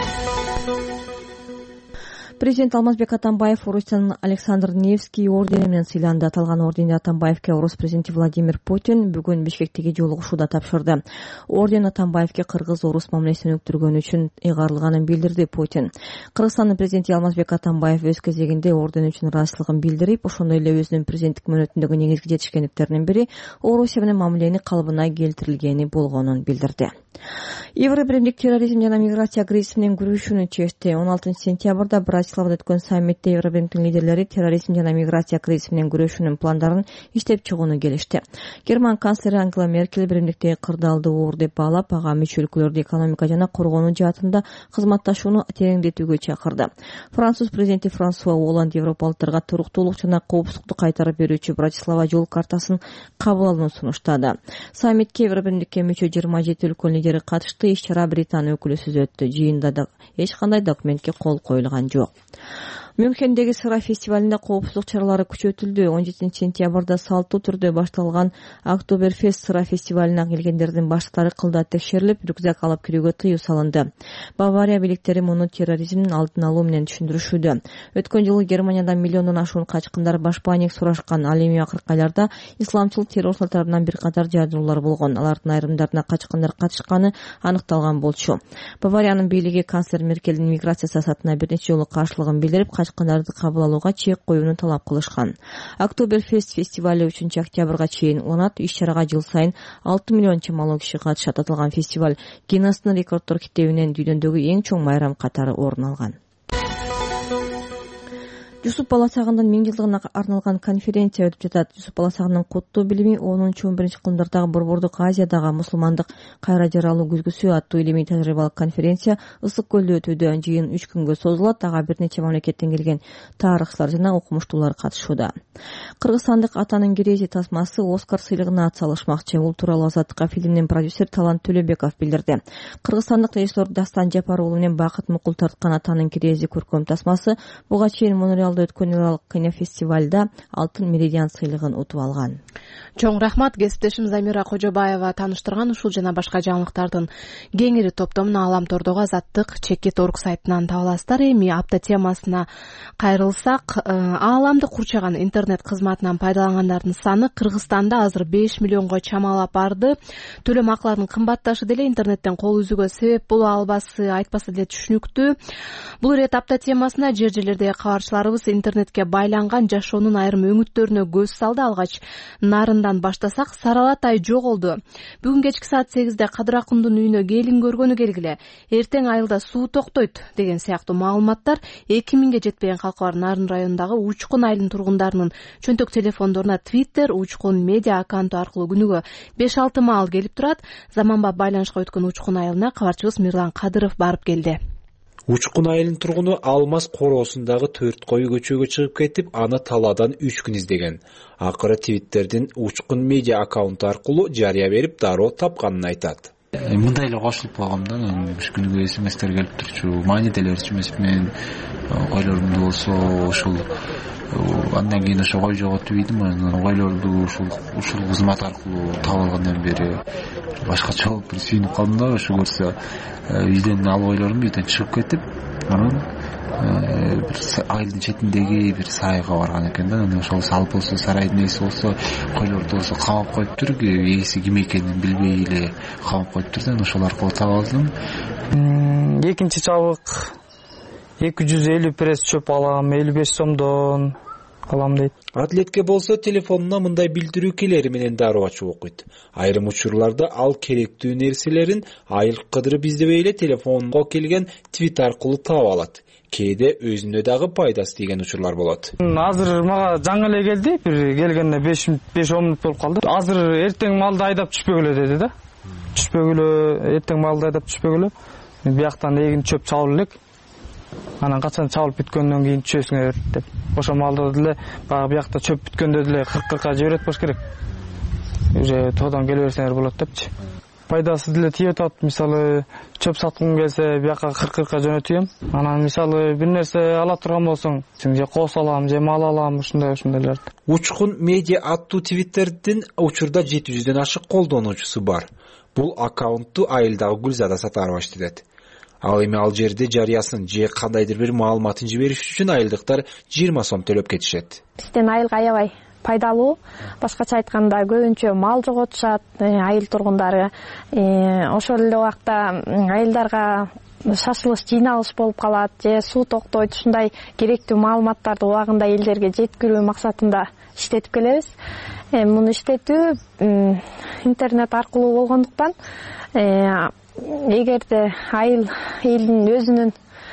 Президент Алмазбек Атамбаев Орусиянын Александр Невский ордени менен сыйланды. Аталган орденди Атамбаевке орус президенти Владимир Путин бүгүн Бишкектеги жолугушууда тапшырды. Орден Атамбаевке кыргыз-орус мамилесин өнүктүргөнү үчүн ыйгарылганын билдирди Путин. Кыргызстандын президенти Алмазбек Атамбаев өз кезегинде орден үчүн ыраазычылыгын билдирип, ошондой эле өзүнүн президенттик мөөнөтүндөгү негизги жетишкендиктеринин бири Орусия менен мамилени калыбына келтирилгени болгонун билдирди. Евро биримдик терроризм жана миграция кризиси менен күрөшүүнү чечти. он алтынчы сентябрда Братиславада өткөн саммитте Евро биримдиктин лидерлери терроризм жана миграция кризиси менен күрөшүүнүн пландарын иштеп чыгууну келишти. Герман канцлери Ангела Меркель биримдиктеги кырдаалды оор деп баалап, ага мүчө өлкөлөрдү экономика жана коргонуу жаатында кызматташууну тереңдетүүгө чакырды. Француз президенти Франсуа Олланд европалыктарга туруктуулук жана коопсуздукту кайтарып берүүчү Братислава жол картасын кабыл алууну сунуштады. Саммитке Евро биримдикке мүчө жыйырма жети өлкөнүн лидери катышты. Иш-чара Британия өкүлүсүз өттү. Жыйында да эч кандай документке кол коюлган жок. Мюнхендеги сыра фестивалында коопсуздук чаралары күчөтүлдү. он жетинчи сентябрда салттуу түрдө башталган Октоберфест сыра фестивалына келгендердин баштары кылдат текшерилип, рюкзак алып кирүүгө тыюу салынды. Бавария бийликтери муну терроризмдин алдын алуу менен түшүндүрүшүүдө. Өткөн жылы Германиядан миллиондон ашуун качкындар баш баанек сурашкан. Ал эми акыркы айларда исламчыл террорчулар тарабынан бир катар жайдыруулар болгон. Алардын айрымдарына качкындар катышканы аныкталган болчу. Бавариянын бийлиги канцлер Меркелдин миграция саясатына бир нече жолу каршылыгын билдирип, катнашкандарды кабыл алууга чек коюуну талап кылышкан. Октоберфест фестивали үчүнчү октябрга чейин уланат. Иш чарага жыл сайын алты миллион чамалуу киши катышат. Аталган фестиваль Гиннестин рекорддор китебинен дүйнөдөгү эң чоң майрам катары орун алган. Жусуп баласагынын миң жылдыгына арналган конференция өтүп жатат. Жусуп баласагынын куттуу билими онунчу он биринчи кылымдардагы Борбордук Азиядагы мусулмандык кайра жаралуу күзгүсү аттуу илимий тажрыйбалык конференция Ысык көлдө өтүүдө. Жыйын үч күнгө созулат. Ага бир нече мамлекеттен келген тарыхчылар жана окумуштуулар катышууда. Кыргызстандык Атанын кирези тасмасы Оскар сыйлыгына атсалышмакчы. Бул тууралуу Азаттыкка фильмдин продюсер Талант Төлөбеков билдирди. Кыргызстандык режиссер Дастан Жапар уулу менен Бакыт Мукул тарткан Атанын кирези көркөм тасмасы буга чейин Монреалда өткөн Урал кинофестивалда Алтын меридиан сыйлыгын утуп алган. Чоң рахмат. Кесиптешим Замира Кожобаева тааныштырган ушул жана башка жаңылыктардын кеңири топтомун Ааламтордогу Азаттык чекит орг сайтынан таба аласыздар. Эми апта темасына кайрылсак, ааламды курчаган интернет кызматынан пайдалангандардын саны Кыргызстанда азыр беш миллионго чамалап барды. Төлөм акыларынын кымбатташы деле интернеттен кол үзүүгө себеп боло албасы айтпаса деле түшүнүктүү. Бул ирет апта темасына жер жерлердеги кабарчыларыбыз интернетке байланган жашоонун айрым өңүттөрүнө көз салды. Алгач Нарындан баштасак, Саралатай жоголду. Бүгүн кечки саат сегизде Кадыр Акундун үйүнө келин көргөнү келгиле. Эртең айылда суу токтойт деген сыяктуу маалыматтар эки миңге жетпеген калкы бар Нарын районундагы Учкун айылынын тургундарынын чөнтөк телефондоруна Twitter, Учкун медиа аккаунту аркылуу күнүгө беш алты маал келип турат. Заманбап байланышка өткөн Учкун айылына кабарчыбыз Мирлан Кадыров барып келди. Учкун айылынын тургуну Алмаз короосундагы төрт кою көчөгө чыгып кетип, аны талаадан үч күн издеген. Акыры Twitter'дин Учкун медиа аккаунту аркылуу жарыя берип, дароо тапканын айтат. Мындай эле кошулуп калгам да, үч күнгө смстер келип турчу, маанилерчи эмес, мен койлорумду болсо ушул андан кийин ошо кой жоготуп ийдим, койлорду ушул ушул кызмат аркылуу таап алгандан бери башкача болуп бир сүйүнүп калдым да. Ошо көрсө үйдөн алып ойлорум үйдөн чыгып кетип, анан бир айылдын четиндеги бир сайга барган экен да. Ошол салып болсо, сарайдын ээси болсо, койлорду болсо кабап коюптур, ээси ким экенин билбей эле кабап коюптур да. Ошол аркылуу таап алдым. Экинчи чабык эки жүз элүү пресс чөп алам, элүү беш сомдон алам дейт. Атлетке болсо телефонуна мындай билдирүү келери менен дароо ачып окуйт. Айрым учурларда ал керектүү нерселерин айыл кыдырып издебей эле телефонго келген твит аркылуу таап алат. Кээде өзүнө дагы пайдасы тийген учурлар болот. Азыр мага жаңы эле келди, бир келгенде беш он мүнөт болуп калды. Азыр эртең малды айдап түшпөгүлө деди да. Түшпөгүлө, эртең малды айдап түшпөгүлө. Бияктан эгин чөп чабыл элек. Анан качан чабылып бүткөндөн кийин түшөсүңөр деп. Ошо малды деле баягы биякта чөп бүткөндө деле кырк-кыркка жиберет болуш керек. Уже тоодон келе берсеңер болот депчи. Пайдасы деле тийип атат. Мисалы, чөп саткым келсе, бияка кырк-кыркка жөнөтөм. Анан мисалы бир нерсе ала турган болсоң, же коос алам, же мал алам, ушундай ушундайлар. Учкун медиа аттуу Twitter'дин учурда жети жүздөн ашык колдонуучусу бар. Бул аккаунтту айылдагы Гүлзада Сатарова иштетет. Ал эми ал жерде жарыясын же кандайдыр бир маалыматын жибериш үчүн айылдыктар жыйырма сом төлөп кетишет. Бизден айылга аябай пайдалуу. Башкача айтканда көбүнчө мал жоготушат айыл тургундары. Ошол эле убакта айылдарга шашылыш жыйналыш болуп калат, же суу токтойт, ушундай керектүү маалыматтарды убагында элдерге жеткирүү максатында иштетип келебиз. Муну иштетүү интернет аркылуу болгондуктан эгерде айыл элдин өзүнүн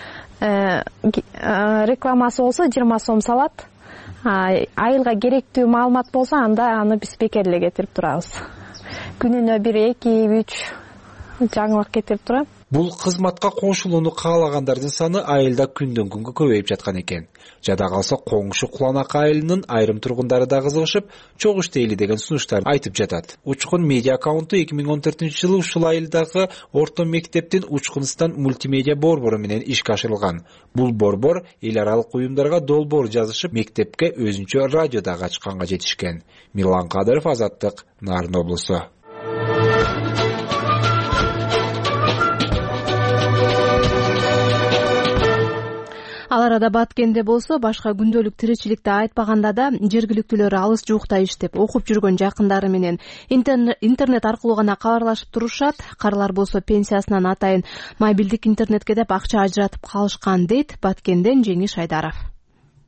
рекламасы болсо жыйырма сом салат. Айылга керектүү маалымат болсо анда аны биз бекер эле кетирип турабыз. Күнүнө бир эки үч жаңылык кетирип турам. Бул кызматка кошулууну каалагандардын саны айылда күндөн күнгө көбөйүп жаткан экен. Жада калса коңшу Куланак айылынын айрым тургундары да кызыгышып, чогуу иштейли деген сунуштарды айтып жатат. Учкун медиа аккаунту эки миң он төртүнчү жылы ушул айылдагы орто мектептин Учкунстан мультимедиа борбору менен ишке ашырылган. Бул борбор эл аралык уюмдарга долбоор жазышып, мектепке өзүнчө радио дагы ачканга жетишкен. Мирлан Кадыров, Азаттык, Нарын облусу. Ал арада Баткенде болсо, башка күндөлүк тиричиликти айтпаганда да жергиликтүүлөр алыс жуукта иштеп, окуп жүргөн жакындары менен интернет аркылуу гана кабарлашып турушат. Карылар болсо пенсиясынан атайын мобилдик интернетке деп акча ажыратып калышкан дейт Баткенден Жеңиш Айдаров.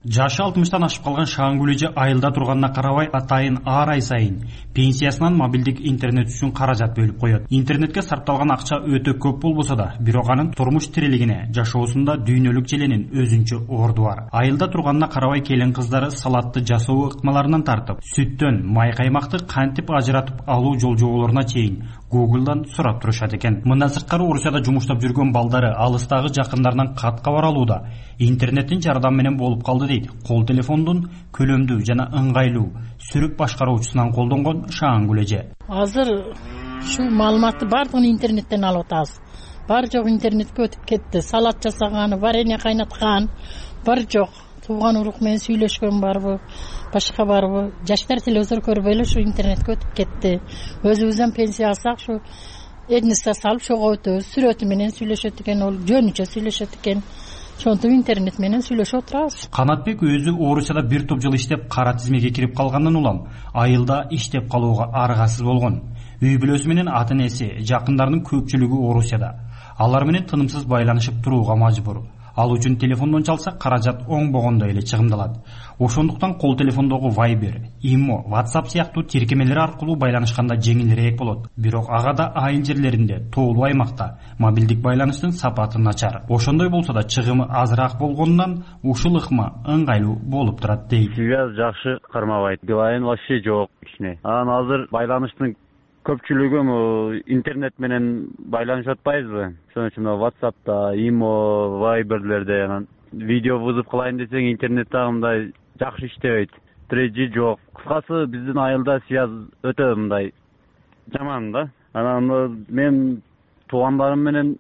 жашы алтымыштан ашып калган Шаангүл эже айылда турганына карабай атайын ар ай сайын пенсиясынан мобилдик интернет үчүн каражат бөлүп коет. Интернетке сарпталган акча өтө көп болбосо да, бирок анын турмуш тирилигине, жашоосунда дүйнөлүк желенин өзүнчө орду бар. Айылда турганына карабай келин кыздары салатты жасоо ыкмаларынан тартып, сүттөн май каймакты кантип ажыратып алуу жол жоболоруна чейин Google'дан сурап турушат экен. Мындан сырткары Орусияда жумуштап жүргөн балдары алыстагы жакындарынан кат кабар алууда интернеттин жардамы менен болуп калды дейт. Кол телефондун көлөмдүү жана ыңгайлуу сүрүп башкаруучусунан колдонгон Шаангүл эже. Азыр ушу маалыматты бардыгын интернеттен алып атабыз. Бар жок интернетке өтүп кетти. Салат жасаган, варенье кайнаткан бар жок. Тууган урук менен сүйлөшкөн барбы, башка барбы? Жаштар телевизор көрбөй эле ушу интернетке өтүп кетти. Өзүбүздөн пенсия алсак, ушу эдниста салып чогуу өтөбүз. Сүрөтү менен сүйлөшөт экен, ол жөнүнчө сүйлөшөт экен. Ошонтип интернет менен сүйлөшүп отурабыз. Канатбек өзү Орусияда бир топ жыл иштеп, кара тизмеге кирип калгандан улам айылда иштеп калууга аргасыз болгон. Үй бүлөсү менен ата энеси, жакындарынын көпчүлүгү Орусияда. Алар менен тынымсыз байланышып турууга мажбур. Ал үчүн телефондон чалса каражат оңбогондой эле чыгымдалат. Ошондуктан кол телефондогу Viber, Imo, WhatsApp сыяктуу тиркемелер аркылуу байланышканда жеңилирээк болот. Бирок ага да айыл жерлеринде, тоолуу аймакта мобилдик байланыштын сапаты начар. Ошондой болсо да чыгымы азыраак болгондон ушул ыкма ыңгайлуу болуп турат дейт. Связь жакшы кармабайт. Билайын вообще жок кичине. Анан азыр байланыштын көпчүлүгү интернет менен байланышып атпайбызбы? Ошон үчүн WhatsApp'та, Imo, Viber'лерде анан видео вызов кылайын десең интернет мындай жакшы иштебейт. три джи жок. Кыскасы биздин айылда связь өтө мындай жаман да. Анан мен туугандарым менен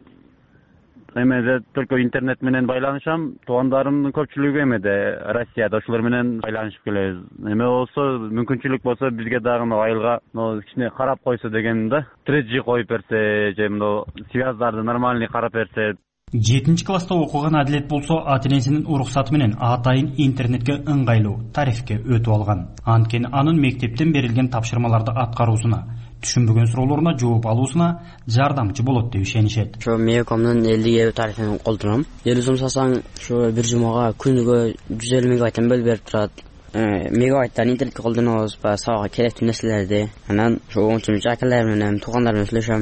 эмеде только интернет менен байланышам. Туугандарымдын көпчүлүгү эмеде Россияда, ошолор менен байланышып келебиз. Эме болсо, мүмкүнчүлүк болсо бизге дагы айылга кичине карап койсо деген да. три джи коюп берсе, же мындай связьдарды нормальный карап берсе. жетинчи класста окуган Адилет болсо ата энесинин уруксаты менен атайын интернетке ыңгайлуу тарифке өтүп алган. Анткени анын мектептен берилген тапшырмаларды аткаруусуна, түшүнбөгөн суроолоруна жооп алуусуна жардамчы болот деп ишенишет. Ошо Мегакомдун элүү эб тарифин колдоном. элүү сом салсаң, ошо бир жумага күнүгө жүз элүү мегабайттан бөлүп берип турат. Мегабайттан интернетке колдонобуз, баягы сабакка керектүү нерселерди. Анан ошо оңчун жакелер менен, туугандар менен сүйлөшөм.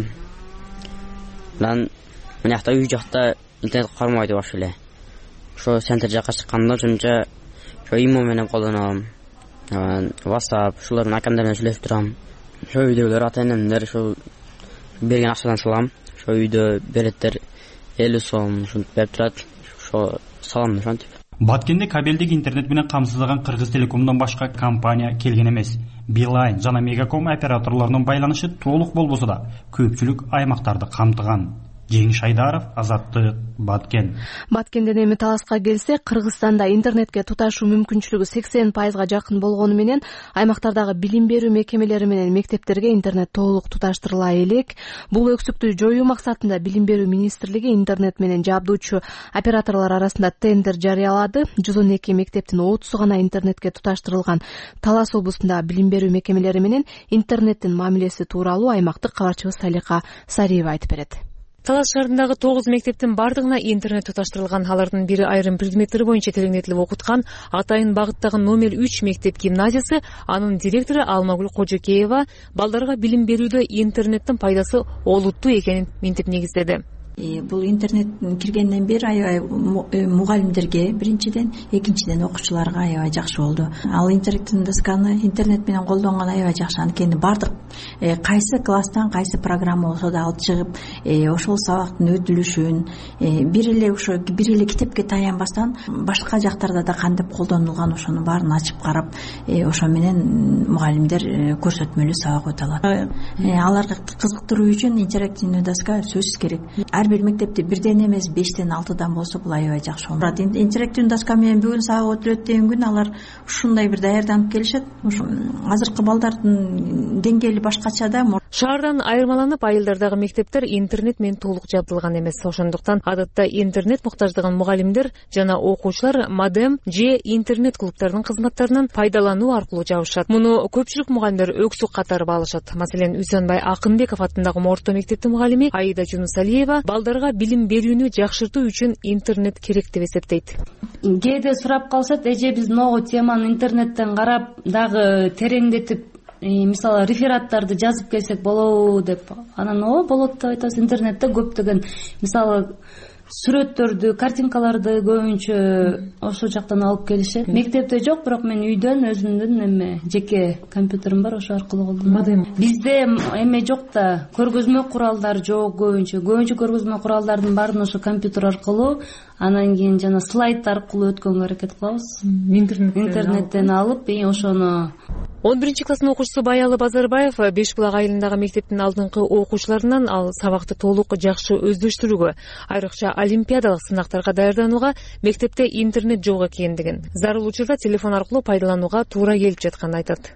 Анан мына жакта үй жакта интернет кармайт баш эле. Ошо центр жакка чыкканда ошончо ошо Imo менен колдоном. Анан WhatsApp, ушулар менен акамдар менен сүйлөшүп турам. Ошо үйдөгүлөр ата энемдер ошо берген акчадан салам. Ошо үйдө береттер элүү сом ушинтип берип турат. Ошо салам ошентип. Баткенде кабелдик интернет менен камсыздаган Кыргыз Телекомдон башка компания келген эмес. Билайн жана Мегаком операторлорунун байланышы толук болбосо да көпчүлүк аймактарды камтыган. Жеңиш Айдаров, Азаттык, Баткен. Баткенден эми Таласка келсе, Кыргызстанда интернетке туташуу мүмкүнчүлүгү сексен пайызга жакын болгону менен аймактардагы билим берүү мекемелери менен мектептерге интернет толук туташтырыла элек. Бул өксүктү жоюу максатында Билим берүү министрлиги интернет менен жабдуучу операторлор арасында тендер жарыялады. жүз он эки мектептин отузу гана интернетке туташтырылган. Талас облусунда билим берүү мекемелери менен интернеттин мамилеси тууралуу аймактык кабарчыбыз Салика Сариева айтып берет. Талас шаарындагы тогуз мектептин бардыгына интернет туташтырылган. Алардын бири айрым предметтери боюнча тереңдетилип окуткан. Атайын багыттагы номер үч мектеп гимназиясы, анын директору Алмагүл Кожокеева балдарга билим берүүдө интернеттин пайдасы олуттуу экенин минтип негиздеди. Бул интернет киргенден бери аябай мугалимдерге биринчиден, экинчиден окуучуларга аябай жакшы болду. Ал интерактивдүү досканы интернет менен колдонгон аябай жакшы. Анткени бардык кайсы класстан кайсы программа болсо да алып чыгып, ошол сабактын өтүлүшүн бир эле ошо бир эле китепке таянбастан башка жактарда да кантип колдонулган ошону баарын ачып карап, ошо менен мугалимдер көрсөтмөлүү сабак өтө алат. Аларга кызыктыруу үчүн интерактивдүү доска сөзсүз керек. Ар бир мектепте бирден эмес бештен алтыдан болсо бул аябай жакшы болот. Интерактивдүү доска менен бүгүн сабак өтүлөт деген күн алар ушундай бир даярданып келишет. Азыркы балдардын деңгээли башкача да. Шаардан айырмаланып, айылдардагы мектептер интернет менен толук жабдылган эмес. Ошондуктан адатта интернет муктаждыгын мугалимдер жана окуучулар модем же интернет клубтарынын кызматтарынан пайдалануу аркылуу жабышат. Муну көпчүлүк мугалимдер өксүк катары алышат. Маселен, Үсөнбай Акынбеков атындагы орто мектептин мугалими Аида Жунусалиева балдарга билим берүүнү жакшыртуу үчүн интернет керек деп эсептейт. Кээде сурап калышат, эже биз могу теманы интернеттен карап дагы тереңдетип, мисалы рефераттарды жазып келсек болобу деп. Анан ооба болот деп айтабыз. Интернетте көптөгөн мисалы сүрөттөрдү, картинкаларды көбүнчө ошол жактан алып келишет. Мектепте жок, бирок мен үйдөн өзүмдүн эме жеке компьютерим бар, ошо аркылуу колдонот. Бизде эме жок да, көргөзмө куралдар жок көбүнчө. Көбүнчө көргөзмө куралдардын баарын ошо компьютер аркылуу, анан кийин жана слайд аркылуу өткөнгө аракет кылабыз. Интернеттен алып, ошону. он биринчи класстын окуучусу Баялы Базарбаев Беш Булак айылындагы мектептин алдыңкы окуучуларынан ал сабакты толук жакшы өздөштүрүүгө, айрыкча олимпиадалык сынактарга даярданууга мектепте интернет жок экендигин, зарыл учурда телефон аркылуу пайдаланууга туура келип жатканын айтат.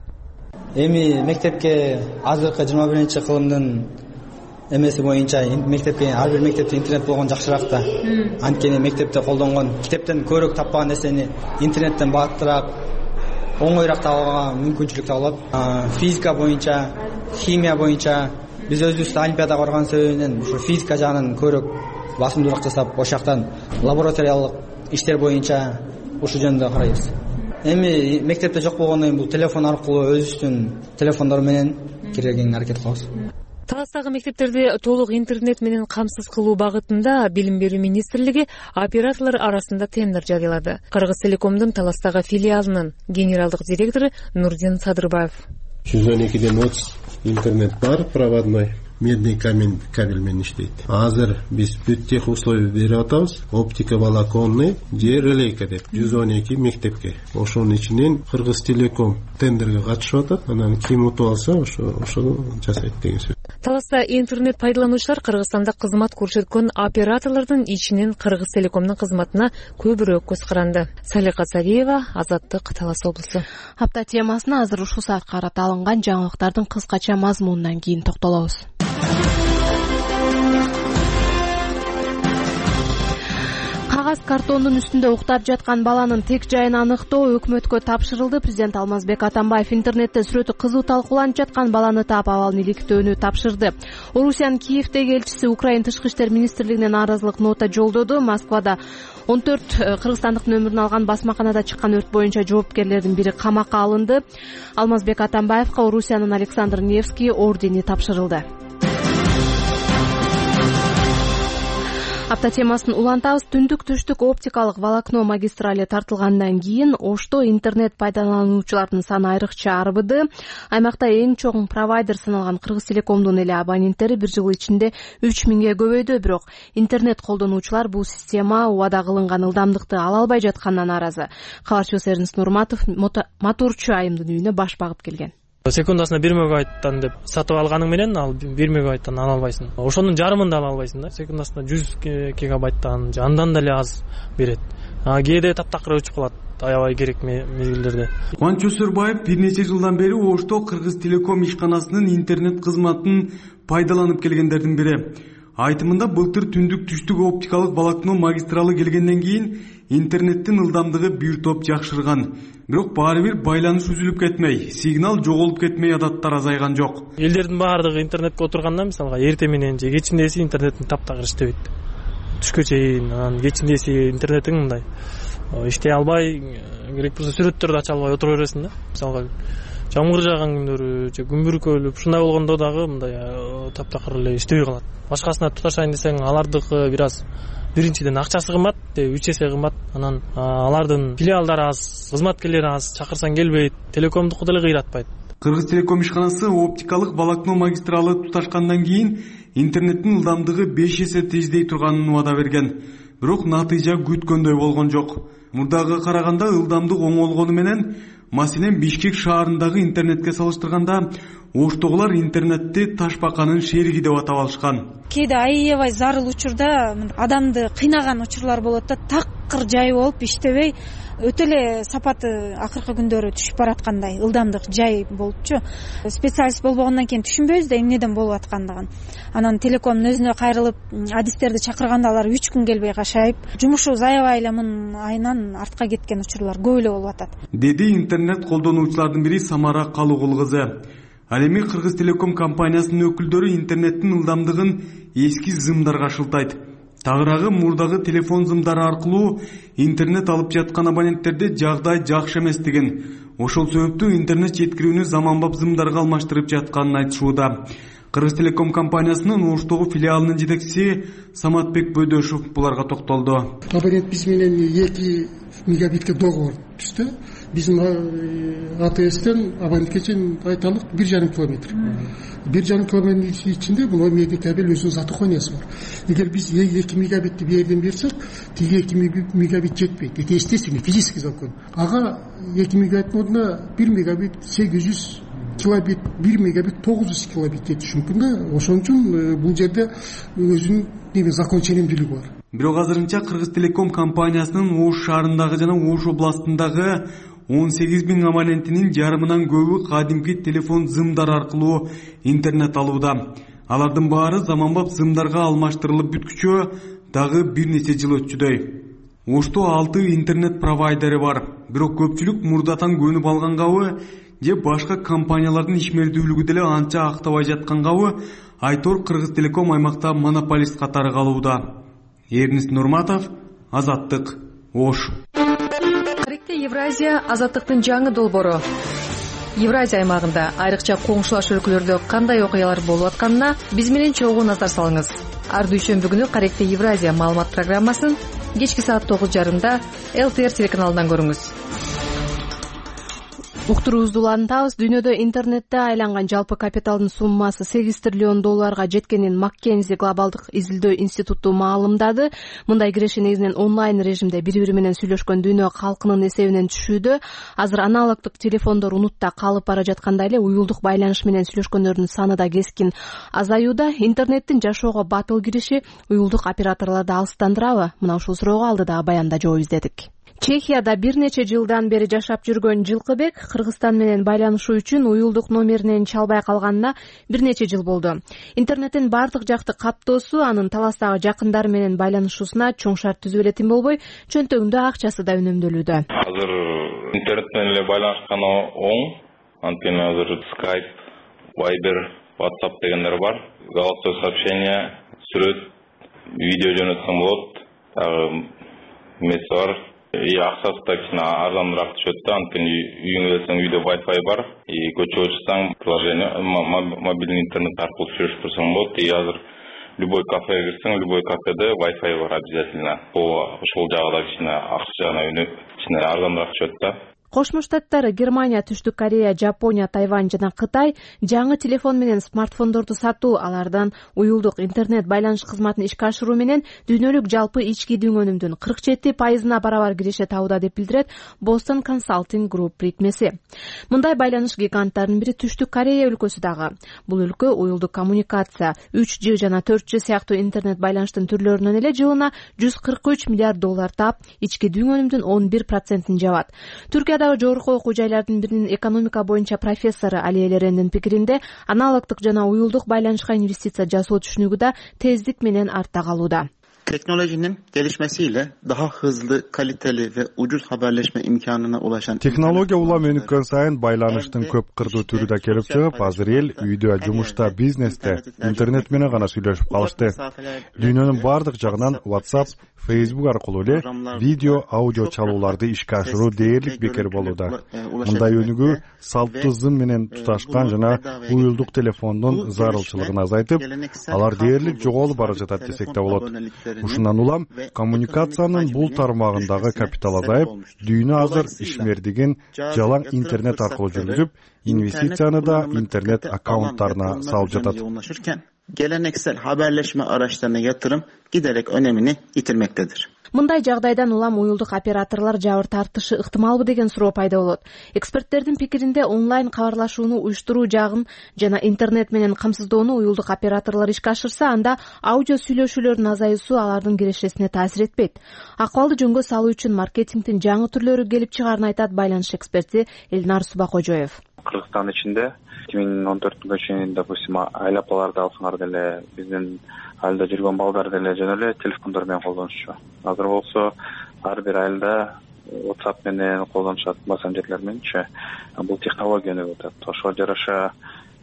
Эми мектепке азыркы жыйырма биринчи кылымдын эмеси боюнча мектепке ар бир мектепте интернет болгон жакшыраак да. Анткени мектепте колдонгон китептен көрөк таппаган нерсени интернеттен бааттыраак, оңоюраак табууга мүмкүнчүлүк табылат. Физика боюнча, химия боюнча биз өзүбүз олимпиадага барган себебинен ушу физика жагынан көрөк басымдуураак жасап, ошол жактан лабораториялык иштер боюнча ушул жөнүндө карайбыз. Эми мектепте жок болгондон кийин бул телефон аркылуу өзүбүздүн телефондор менен киргенге аракет кылабыз. Таластагы мектептерди толук интернет менен камсыз кылуу багытында Билим берүү министрлиги операторлор арасында тендер жарыялады. Кыргыз Телекомдун Таластагы филиалынын генералдык директору Нурдин Садырбаев. жүз он экиден отуз интернет бар, проводной, медный камень кабель менен иштейт. Азыр биз бүт тех условия берип атабыз. Оптика волоконный же релейка деп жүз он эки мектепке. Ошонун ичинен Кыргыз Телеком тендерге катышып атат. Анан ким утуп алса, ошо ошо жасайт деген сөз. Таласта интернет пайдалануучулар Кыргызстанда кызмат көрсөткөн операторлордун ичинен Кыргыз Телекомдун кызматына көбүрөөк көз каранды. Салика Сариева, Азаттык, Талас облусу. Апта темасына азыр ушул саатка карата алынган жаңылыктардын кыскача мазмунунан кийин токтолобуз. Кагаз картондун үстүндө уктап жаткан баланын тек жайын аныктоо өкмөткө тапшырылды. Президент Алмазбек Атамбаев интернетте сүрөтү кызуу талкууланып жаткан баланы таап абалын иликтөөнү тапшырды. Орусиянын Киевдеги элчиси Украина тышкы иштер министрлигине нааразылык нота жолдоду. Москвада он төрт кыргызстандыктын өмүрүн алган басмаканада чыккан өрт боюнча жоопкерлердин бири камакка алынды. Алмазбек Атамбаевга Орусиянын Александр Невский ордени тапшырылды. Апта темасын улантабыз. Түндүк түштүк оптикалык волокно магистрали тартылгандан кийин Ошто интернет пайдалануучулардын саны айрыкча арбыды. Аймакта эң чоң провайдер саналган Кыргыз Телекомдун эле абоненттери бир жыл ичинде үч миңге көбөйдү. Бирок интернет колдонуучулар бул система убада кылынган ылдамдыкты ала албай жатканына нааразы. Кабарчыбыз Эрнст Нурматов моторчу айымдын үйүнө баш багып келген. Секундасына бир мегабайттан деп сатып алганың менен ал бир мегабайттан ала албайсың. Ошонун жарымын да ала албайсың да. Секундасына жүз гигабайттан андан деле аз берет. А кээде таптакыр өчүп калат. Аябай керек мезгилдерде. Кубанч Өсөрбаев бир нече жылдан бери Ошто Кыргыз Телеком ишканасынын интернет кызматын пайдаланып келгендердин бири. Айтымында былтыр түндүк түштүк оптикалык волокно магистралы келгенден кийин интернеттин ылдамдыгы бир топ жакшырган. Бирок баары бир байланыш үзүлүп кетмей, сигнал жоголуп кетмей адаттар азайган жок. Элдердин баардыгы интернетке отурганда, мисалга эрте менен же кечиндеси интернеттин таптакыр иштебейт. Түшкө чейин, анан кечиндеси интернетиң мындай иштей албай, керек болсо сүрөттөрдү ача албай отура бересиң да. Мисалга жамгыр жааган күндөрү же күн бүркөлүп, ушундай болгондо дагы мындай таптакыр эле иштебей калат. Башкасына туташайын десең, алардыкы бир аз биринчиден акчасы кымбат, үч эсе кымбат. Анан алардын филиалдары аз, кызматкерлери аз, чакырсаң келбейт, телекомдуку деле кыйратпайт. Кыргыз Телеком ишканасы оптикалык волокно магистралы туташкандан кийин интернеттин ылдамдыгы беш эсе тездей турганын убада берген. Бирок натыйжа күткөндөй болгон жок. Мурдага караганда ылдамдык оңолгону менен, маселен Бишкек шаарындагы интернетке салыштырганда Оштогулар интернетти ташбаканын шериги деп атап алышкан. Кээде аябай зарыл учурда адамды кыйнаган учурлар болот да, такыр жай болуп иштебей, өтө эле сапаты акыркы күндөрү түшүп бараткандай, ылдамдык жай болупчу. Специалист болбогондон кийин түшүнбөйбүз да эмнеден болуп аткандыгын. Анан телекомдун өзүнө кайрылып, адистерди чакырганда алар үч күн келбей кашайып, жумушубуз аябай эле мунун айынан артка кеткен учурлар көп эле болуп атат. Деди интернет колдонуучулардын бири Самара Калугул кызы. Ал эми Кыргыз Телеком компаниясынын өкүлдөрү интернеттин ылдамдыгын эски зымдарга шылтайт. Тагыраагы мурдагы телефон зымдары аркылуу интернет алып жаткан абоненттерде жагдай жакшы эмес деген. Ошол себептүү интернет жеткирүүнү заманбап зымдарга алмаштырып жатканын айтышууда. Кыргыз Телеком компаниясынын Оштогу филиалынын жетекчиси Саматбек Бөдөшов буларга токтолду. Абонент биз менен эки мегабитке договор түздү. Биздин АТСтен абонентке чейин айталык бир жарым километр. бир жарым километр ичинде бул медиа кабель өзүнүн заты койнеси бар. Эгер биз эки мегабитти бир жерден берсек, тиги эки мегабит жетпейт. Это естественный физический закон. Ага эки мегабиттин ордуна бир мегабит сегиз жүз килобит, бир мегабит тогуз жүз килобит жетиш мүмкүн да. Ошон үчүн бул жерде өзүнүн неме закон ченемдүүлүгү бар. Бирок азырынча Кыргыз Телеком компаниясынын Ош шаарындагы жана Ош областындагы он сегиз миң абонентинин жарымынан көбү кадимки телефон зымдар аркылуу интернет алууда. Алардын баары заманбап зымдарга алмаштырылып бүткүчө дагы бир нече жыл өтчүдөй. Ошто алты интернет провайдери бар. Бирок көпчүлүк мурдатан көнүп алгангабы же башка компаниялардын ишмердүүлүгү деле анча актабай жаткангабы Айтор Кыргыз Телеком аймакта монополист катары калууда. Эрнис Нурматов, Азаттык, Ош. Каректе Евразия азаттыктын жаңы долбоору. Евразия аймагында айрыкча коңшулаш өлкөлөрдө кандай окуялар болуп атканына биз менен чогуу назар салыңыз. Ар дүйшөмбү күнү Каректе Евразия маалымат программасын кечки саат тогуз жарымда эл тэ эр телеканалынан көрүңүз. Уктуруубузду улантабыз. Дүйнөдө интернетте айланган жалпы капиталдын суммасы сегиз триллион долларга жеткенин Маккензи глобалдык изилдөө институту маалымдады. Мындай киреши негизинен онлайн режимде бири-бири менен сүйлөшкөн дүйнө калкынын эсебинен түшүүдө. Азыр аналогдук телефондор унутта калып бара жаткандай эле уюлдук байланыш менен сүйлөшкөндөрдүн саны да кескин азаюуда. Интернеттин жашоого батыл кириши уюлдук операторлорду алыстандырабы? Мына ушул суроого алдыдагы баянда жооп издедик. Чехияда бир нече жылдан бери жашап жүргөн Жылкыбек Кыргызстан менен байланышуу үчүн уюлдук номеринен чалбай калганына бир нече жыл болду. Интернеттин бардык жакты каптоосу анын Таластагы жакындары менен байланышуусуна чоң шарт түзүп эле болбой, чөнтөгүндө акчасы да үнөмдөлүүдө. Азыр интернет менен эле байланышкан оң, анткени азыр Skype, Viber, WhatsApp дегендер бар. Голосовое сообщение, сүрөт, видео жөнөтсөң болот. Дагы эмеси бар. И акчасы да кичине арзаныраак түшөт да, анткени үйүңө келсең үйдө Wi-Fi бар. И көчөгө чыксаң приложение мобильный интернет аркылуу сүйлөшүп турсаң болот. И азыр любой кафеге кирсең, любой кафеде Wi-Fi бар обязательно. Ошол жагы да кичине акча жагынан кичине арзаныраак түшөт да. Кошмо Штаттар, Германия, Түштүк Корея, Жапония, Тайвань жана Кытай жаңы телефон менен смартфондорду сатуу, алардан уюлдук интернет байланыш кызматын ишке ашыруу менен дүйнөлүк жалпы ички дүң өнүмдүн кырк жети пайызына барабар киреше табууда деп билдирет Boston Consulting Group бирикмеси. Мындай байланыш гиганттарынын бири Түштүк Корея өлкөсү дагы. Бул өлкө уюлдук коммуникация, үч джи жана төрт джи сыяктуу интернет байланыштын түрлөрүнөн эле жылына жүз кырк үч миллиард доллар таап, ички дүң өнүмдүн он бир процентин жабат. Түркия жогорку окуу жайлардын биринин экономика боюнча профессору Али Элерендин пикиринде, аналогдук жана уюлдук байланышка инвестиция жасоо түшүнүгү да тездик менен артта калууда. Teknolojinin gelişmesiyle daha hızlı, kaliteli ve ucuz haberleşme imkanına ulaşan Технология улам өнүккөн сайын байланыштын көп кырдуу түрү да келип чыгып, азыр эл үйдө, жумушта, бизнесте интернет менен гана сүйлөшүп калышты. Дүйнөнүн бардык жагынан WhatsApp, Facebook аркылуу эле видео, аудио чалууларды ишке ашыруу дээрлик бекер болууда. Мындай өнүгүү салттуу зым менен туташкан жана уюлдук телефондун зарылчылыгын азайтып, алар дээрлик жоголуп бара жатат десек да болот. Ушундан улам коммуникациянын бул тармагындагы капитал азайып, дүйнө азыр ишмердигин жалаң интернет аркылуу жүргүзүп, инвестицияны да интернет аккаунттарына салып жатат. Geleneksel haberleşme araçlarına yatırım giderek önemini yitirmektedir. Мындай жагдайдан улам уюлдук операторлор жабыр тартышы ыктымалбы деген суроо пайда болот. Эксперттердин пикиринде онлайн кабарлашууну уюштуруу жагын жана интернет менен камсыздоону уюлдук операторлор ишке ашырса, анда аудио сүйлөшүүлөрдүн азаюусу алардын кирешесине таасир этпейт. Акыбалды жөнгө салуу үчүн маркетингдин жаңы түрлөрү келип чыгаарын айтат байланыш эксперти Элнар Субакожоев. Кыргызстан ичинде эки миң он төртүнчү жылы, допустим, айлапаларды алсаңар деле, биздин айылда жүргөн балдар деле жөн эле телефондор менен колдонушчу. Азыр болсо ар бир айылда WhatsApp менен колдонушат, мессенджерлер мененчи. Бул технология өнүгүп атат. Ошого жараша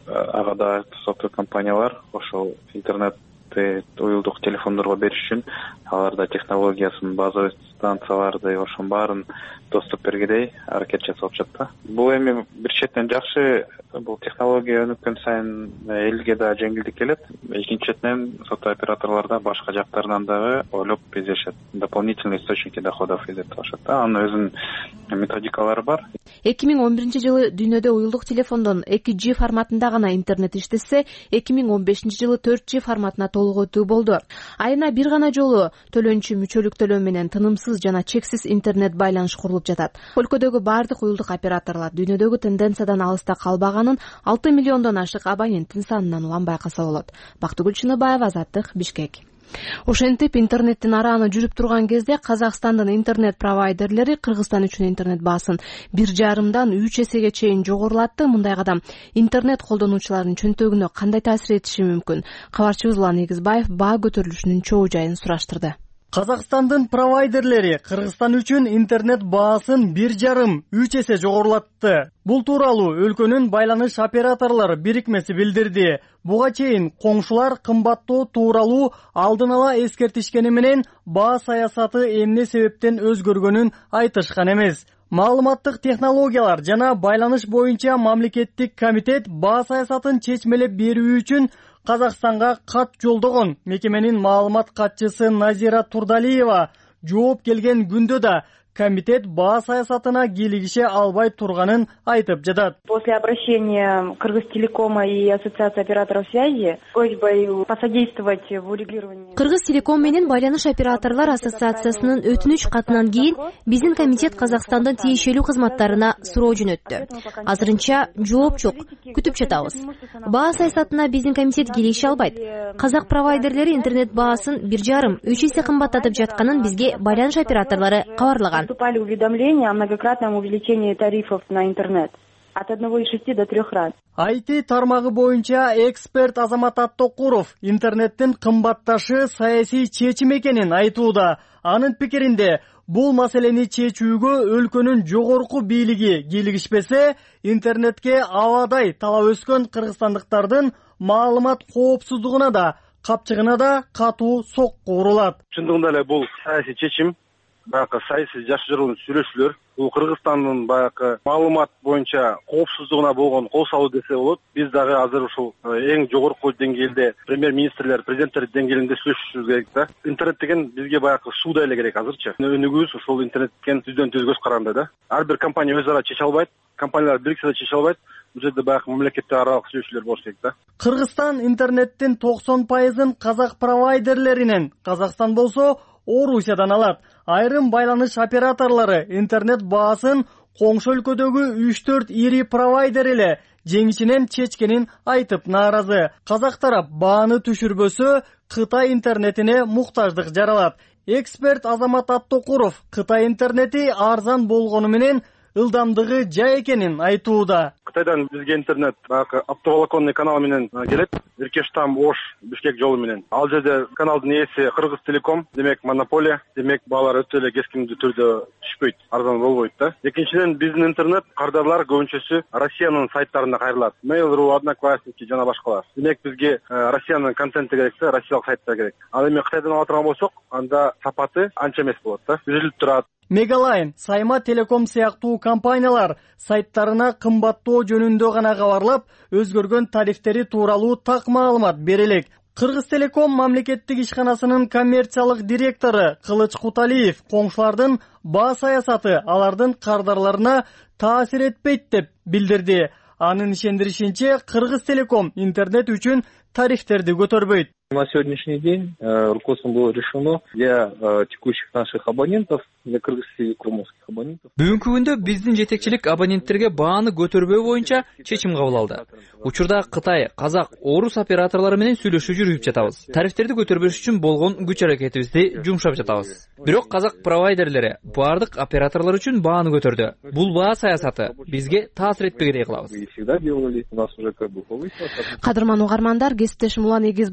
ага да софтвер компаниялар ошол интернетти уюлдук телефондорго бериш үчүн аларда технологиясын, базовый станцияларды ошонун баарын доступ бергедей аракет жасап атышат да. Бул эми бир четинен жакшы, бул технология өнүккөн сайын элге да жеңилдик келет. Экинчи четинен сотто операторлор башка жактардан дагы ойлоп издешет, дополнительный источники доходов издеп табышат да. Анын өзүнүн методикалары бар. эки миң он биринчи жылы дүйнөдө уюлдук телефондон эки джи форматында гана интернет иштесе, эки миң он бешинчи жылы төрт джи форматына толук өтүү болду. Айына бир гана жолу төлөнчү мүчөлүк төлөө менен тынымсыз жана чексиз интернет байланыш курулуп жатат. Өлкөдөгү бардык уюлдук операторлор дүйнөдөгү тенденциядан алыста калбаганын, алты миллиондон ашык абоненттин санынан улам байкаса болот. Бактыгүл Чыныбаева, Азаттык, Бишкек. Ошентип интернеттин арааны жүрүп турган кезде Казакстандын интернет провайдерлери Кыргызстан үчүн интернет баасын бир жарымдан үч эсеге чейин жогорулатты. Мындай кадам интернет колдонуучулардын чөнтөгүнө кандай таасир этиши мүмкүн? Кабарчыбыз Улан Эгизбаев баа көтөрүлүшүнүн чоо жайын сураштырды. Казакстандын провайдерлери Кыргызстан үчүн интернет баасын бир жарым үч эсе жогорулатты. Бул тууралуу өлкөнүн байланыш операторлору бирикмеси билдирди. Буга чейин коңшулар кымбаттоо тууралуу алдын ала эскертишкени менен баа саясаты эмне себептен өзгөргөнүн айтышкан эмес. Маалыматтык технологиялар жана байланыш боюнча мамлекеттик комитет баа саясатын чечмелеп берүү үчүн Казакстанга кат жолдогон. Мекеменин маалымат катчысы Назира Турдалиева жооп келген күндө да комитет баа саясатына кийлигише албай турганын айтып жатат. После обращения Кыргызтелекома и Ассоциации операторов связи просьбой посодействовать в урегулировании. Кыргызтелеком менен байланыш операторлор ассоциациясынын өтүнүч катынан кийин биздин комитет Казакстандын тиешелүү кызматтарына суроо жөнөттү. Азырынча жооп жок, күтүп жатабыз. Баа саясатына биздин комитет кийлигише албайт. Казак провайдерлери интернет баасын бир жарым үч эсе кымбаттатып жатканын бизге байланыш операторлору кабарлаган. Поступали уведомления о многократном увеличении тарифов на интернет от одного и шести до трех раз. ай ти тармагы боюнча эксперт Азамат Аттокуров интернеттин кымбатташы саясий чечим экенин айтууда. Анын пикиринде бул маселени чечүүгө өлкөнүн жогорку бийлиги кийлигишпесе, интернетке абадай талап өскөн кыргызстандыктардын маалымат коопсуздугуна да, капчыгына да катуу сокку урулат. Чындыгында эле бул саясий чечим, баягы саясий жакшы жолдон сүйлөшүүлөр, бул Кыргызстандын баягы маалымат боюнча коопсуздугуна болгон кол салуу десе болот. Биз дагы азыр ушул эң жогорку деңгээлде премьер-министрлер, президенттер деңгээлинде сүйлөшүшүбүз керек да. Интернет деген бизге баягы суудай эле керек азырчы. Өнүгүүбүз ушул интернеттен түздөн түз көз каранды да. Ар бир компания өз ара чече албайт, компаниялар бириксе да чече албайт. Бул жерде баягы мамлекеттик аралык сүйлөшүүлөр болуш керек да. Кыргызстан интернеттин токсон пайызын казак провайдерлеринен, Казакстан болсо Орусиядан алат. Айрым байланыш операторлору интернет баасын коңшу өлкөдөгү үч төрт ири провайдер эле жеңишинен чечкенин айтып нааразы. Казак тарап бааны түшүрбөсө Кытай интернетине муктаждык жаралат. Эксперт Азамат Аттокуров Кытай интернети арзан болгону менен ылдамдыгы жай экенин айтууда. Кытайдан бизге интернет баягы оптоволоконный канал менен келет. Иркештам Ош Бишкек жолу менен. Ал жерде каналдын ээси Кыргызтелеком, демек монополия, демек баалар өтө эле кескиндүү түрдө түшпөйт, арзан болбойт да. Экинчиден биздин интернет кардарлар көбүнчөсү Россиянын сайттарында кайрылат. Mail.ru, Одноклассники жана башкалар. Демек бизге Россиянын контенти керексе, россиялык сайттар керек. Ал эми Кытайдан ала турган болсок, анда сапаты анча эмес болот да. Үзүлүп турат. Мегалайн, Сайма Телеком сыяктуу компаниялар сайттарына кымбаттоо жөнүндө гана кабарлап, өзгөргөн тарифтери тууралуу так маалымат берелек. Кыргызтелеком мамлекеттик ишканасынын коммерциялык директору Кылыч Куталиев коңшулардын баа саясаты алардын кардарларына таасир этпейт деп билдирди. Анын ишендиришинче, Кыргызтелеком интернет үчүн тарифтерди көтөрбөйт. На сегодняшний день э, руководством было решено для э, текущих наших абонентов, для кыргызтелекомовских абонентов. Бүгүнкү күндө биздин жетекчилик абоненттерге бааны көтөрбөө боюнча чечим кабыл алды. Учурда Кытай, Казак, Орус операторлору менен сүйлөшүү жүргүзүп жатабыз. Тарифтерди көтөрбөш үчүн болгон күч аракетибизди жумшап жатабыз. Бирок Казак провайдерлери бардык операторлор үчүн бааны көтөрдү. Бул баа саясаты бизге таасир этпегендей кылабыз. Кадырман угармандар, кесиптешим Улан Эгизбаев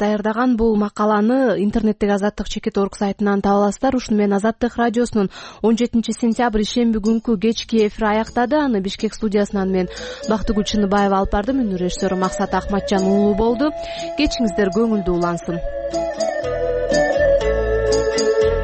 даярдаган бул макаланы интернеттеги Азаттык чекит орг сайтынан таба аласыздар. Ушуну менен Азаттык радиосунун он жетинчи сентябрь ишемби күнкү кечки эфири аяктады. Аны Бишкек студиясынан мен Бактыгүл Чыныбаева алып бардым. Үнү режиссеру Максат Акматжан уулу болду. Кечиңиздер көңүлдүү улансын.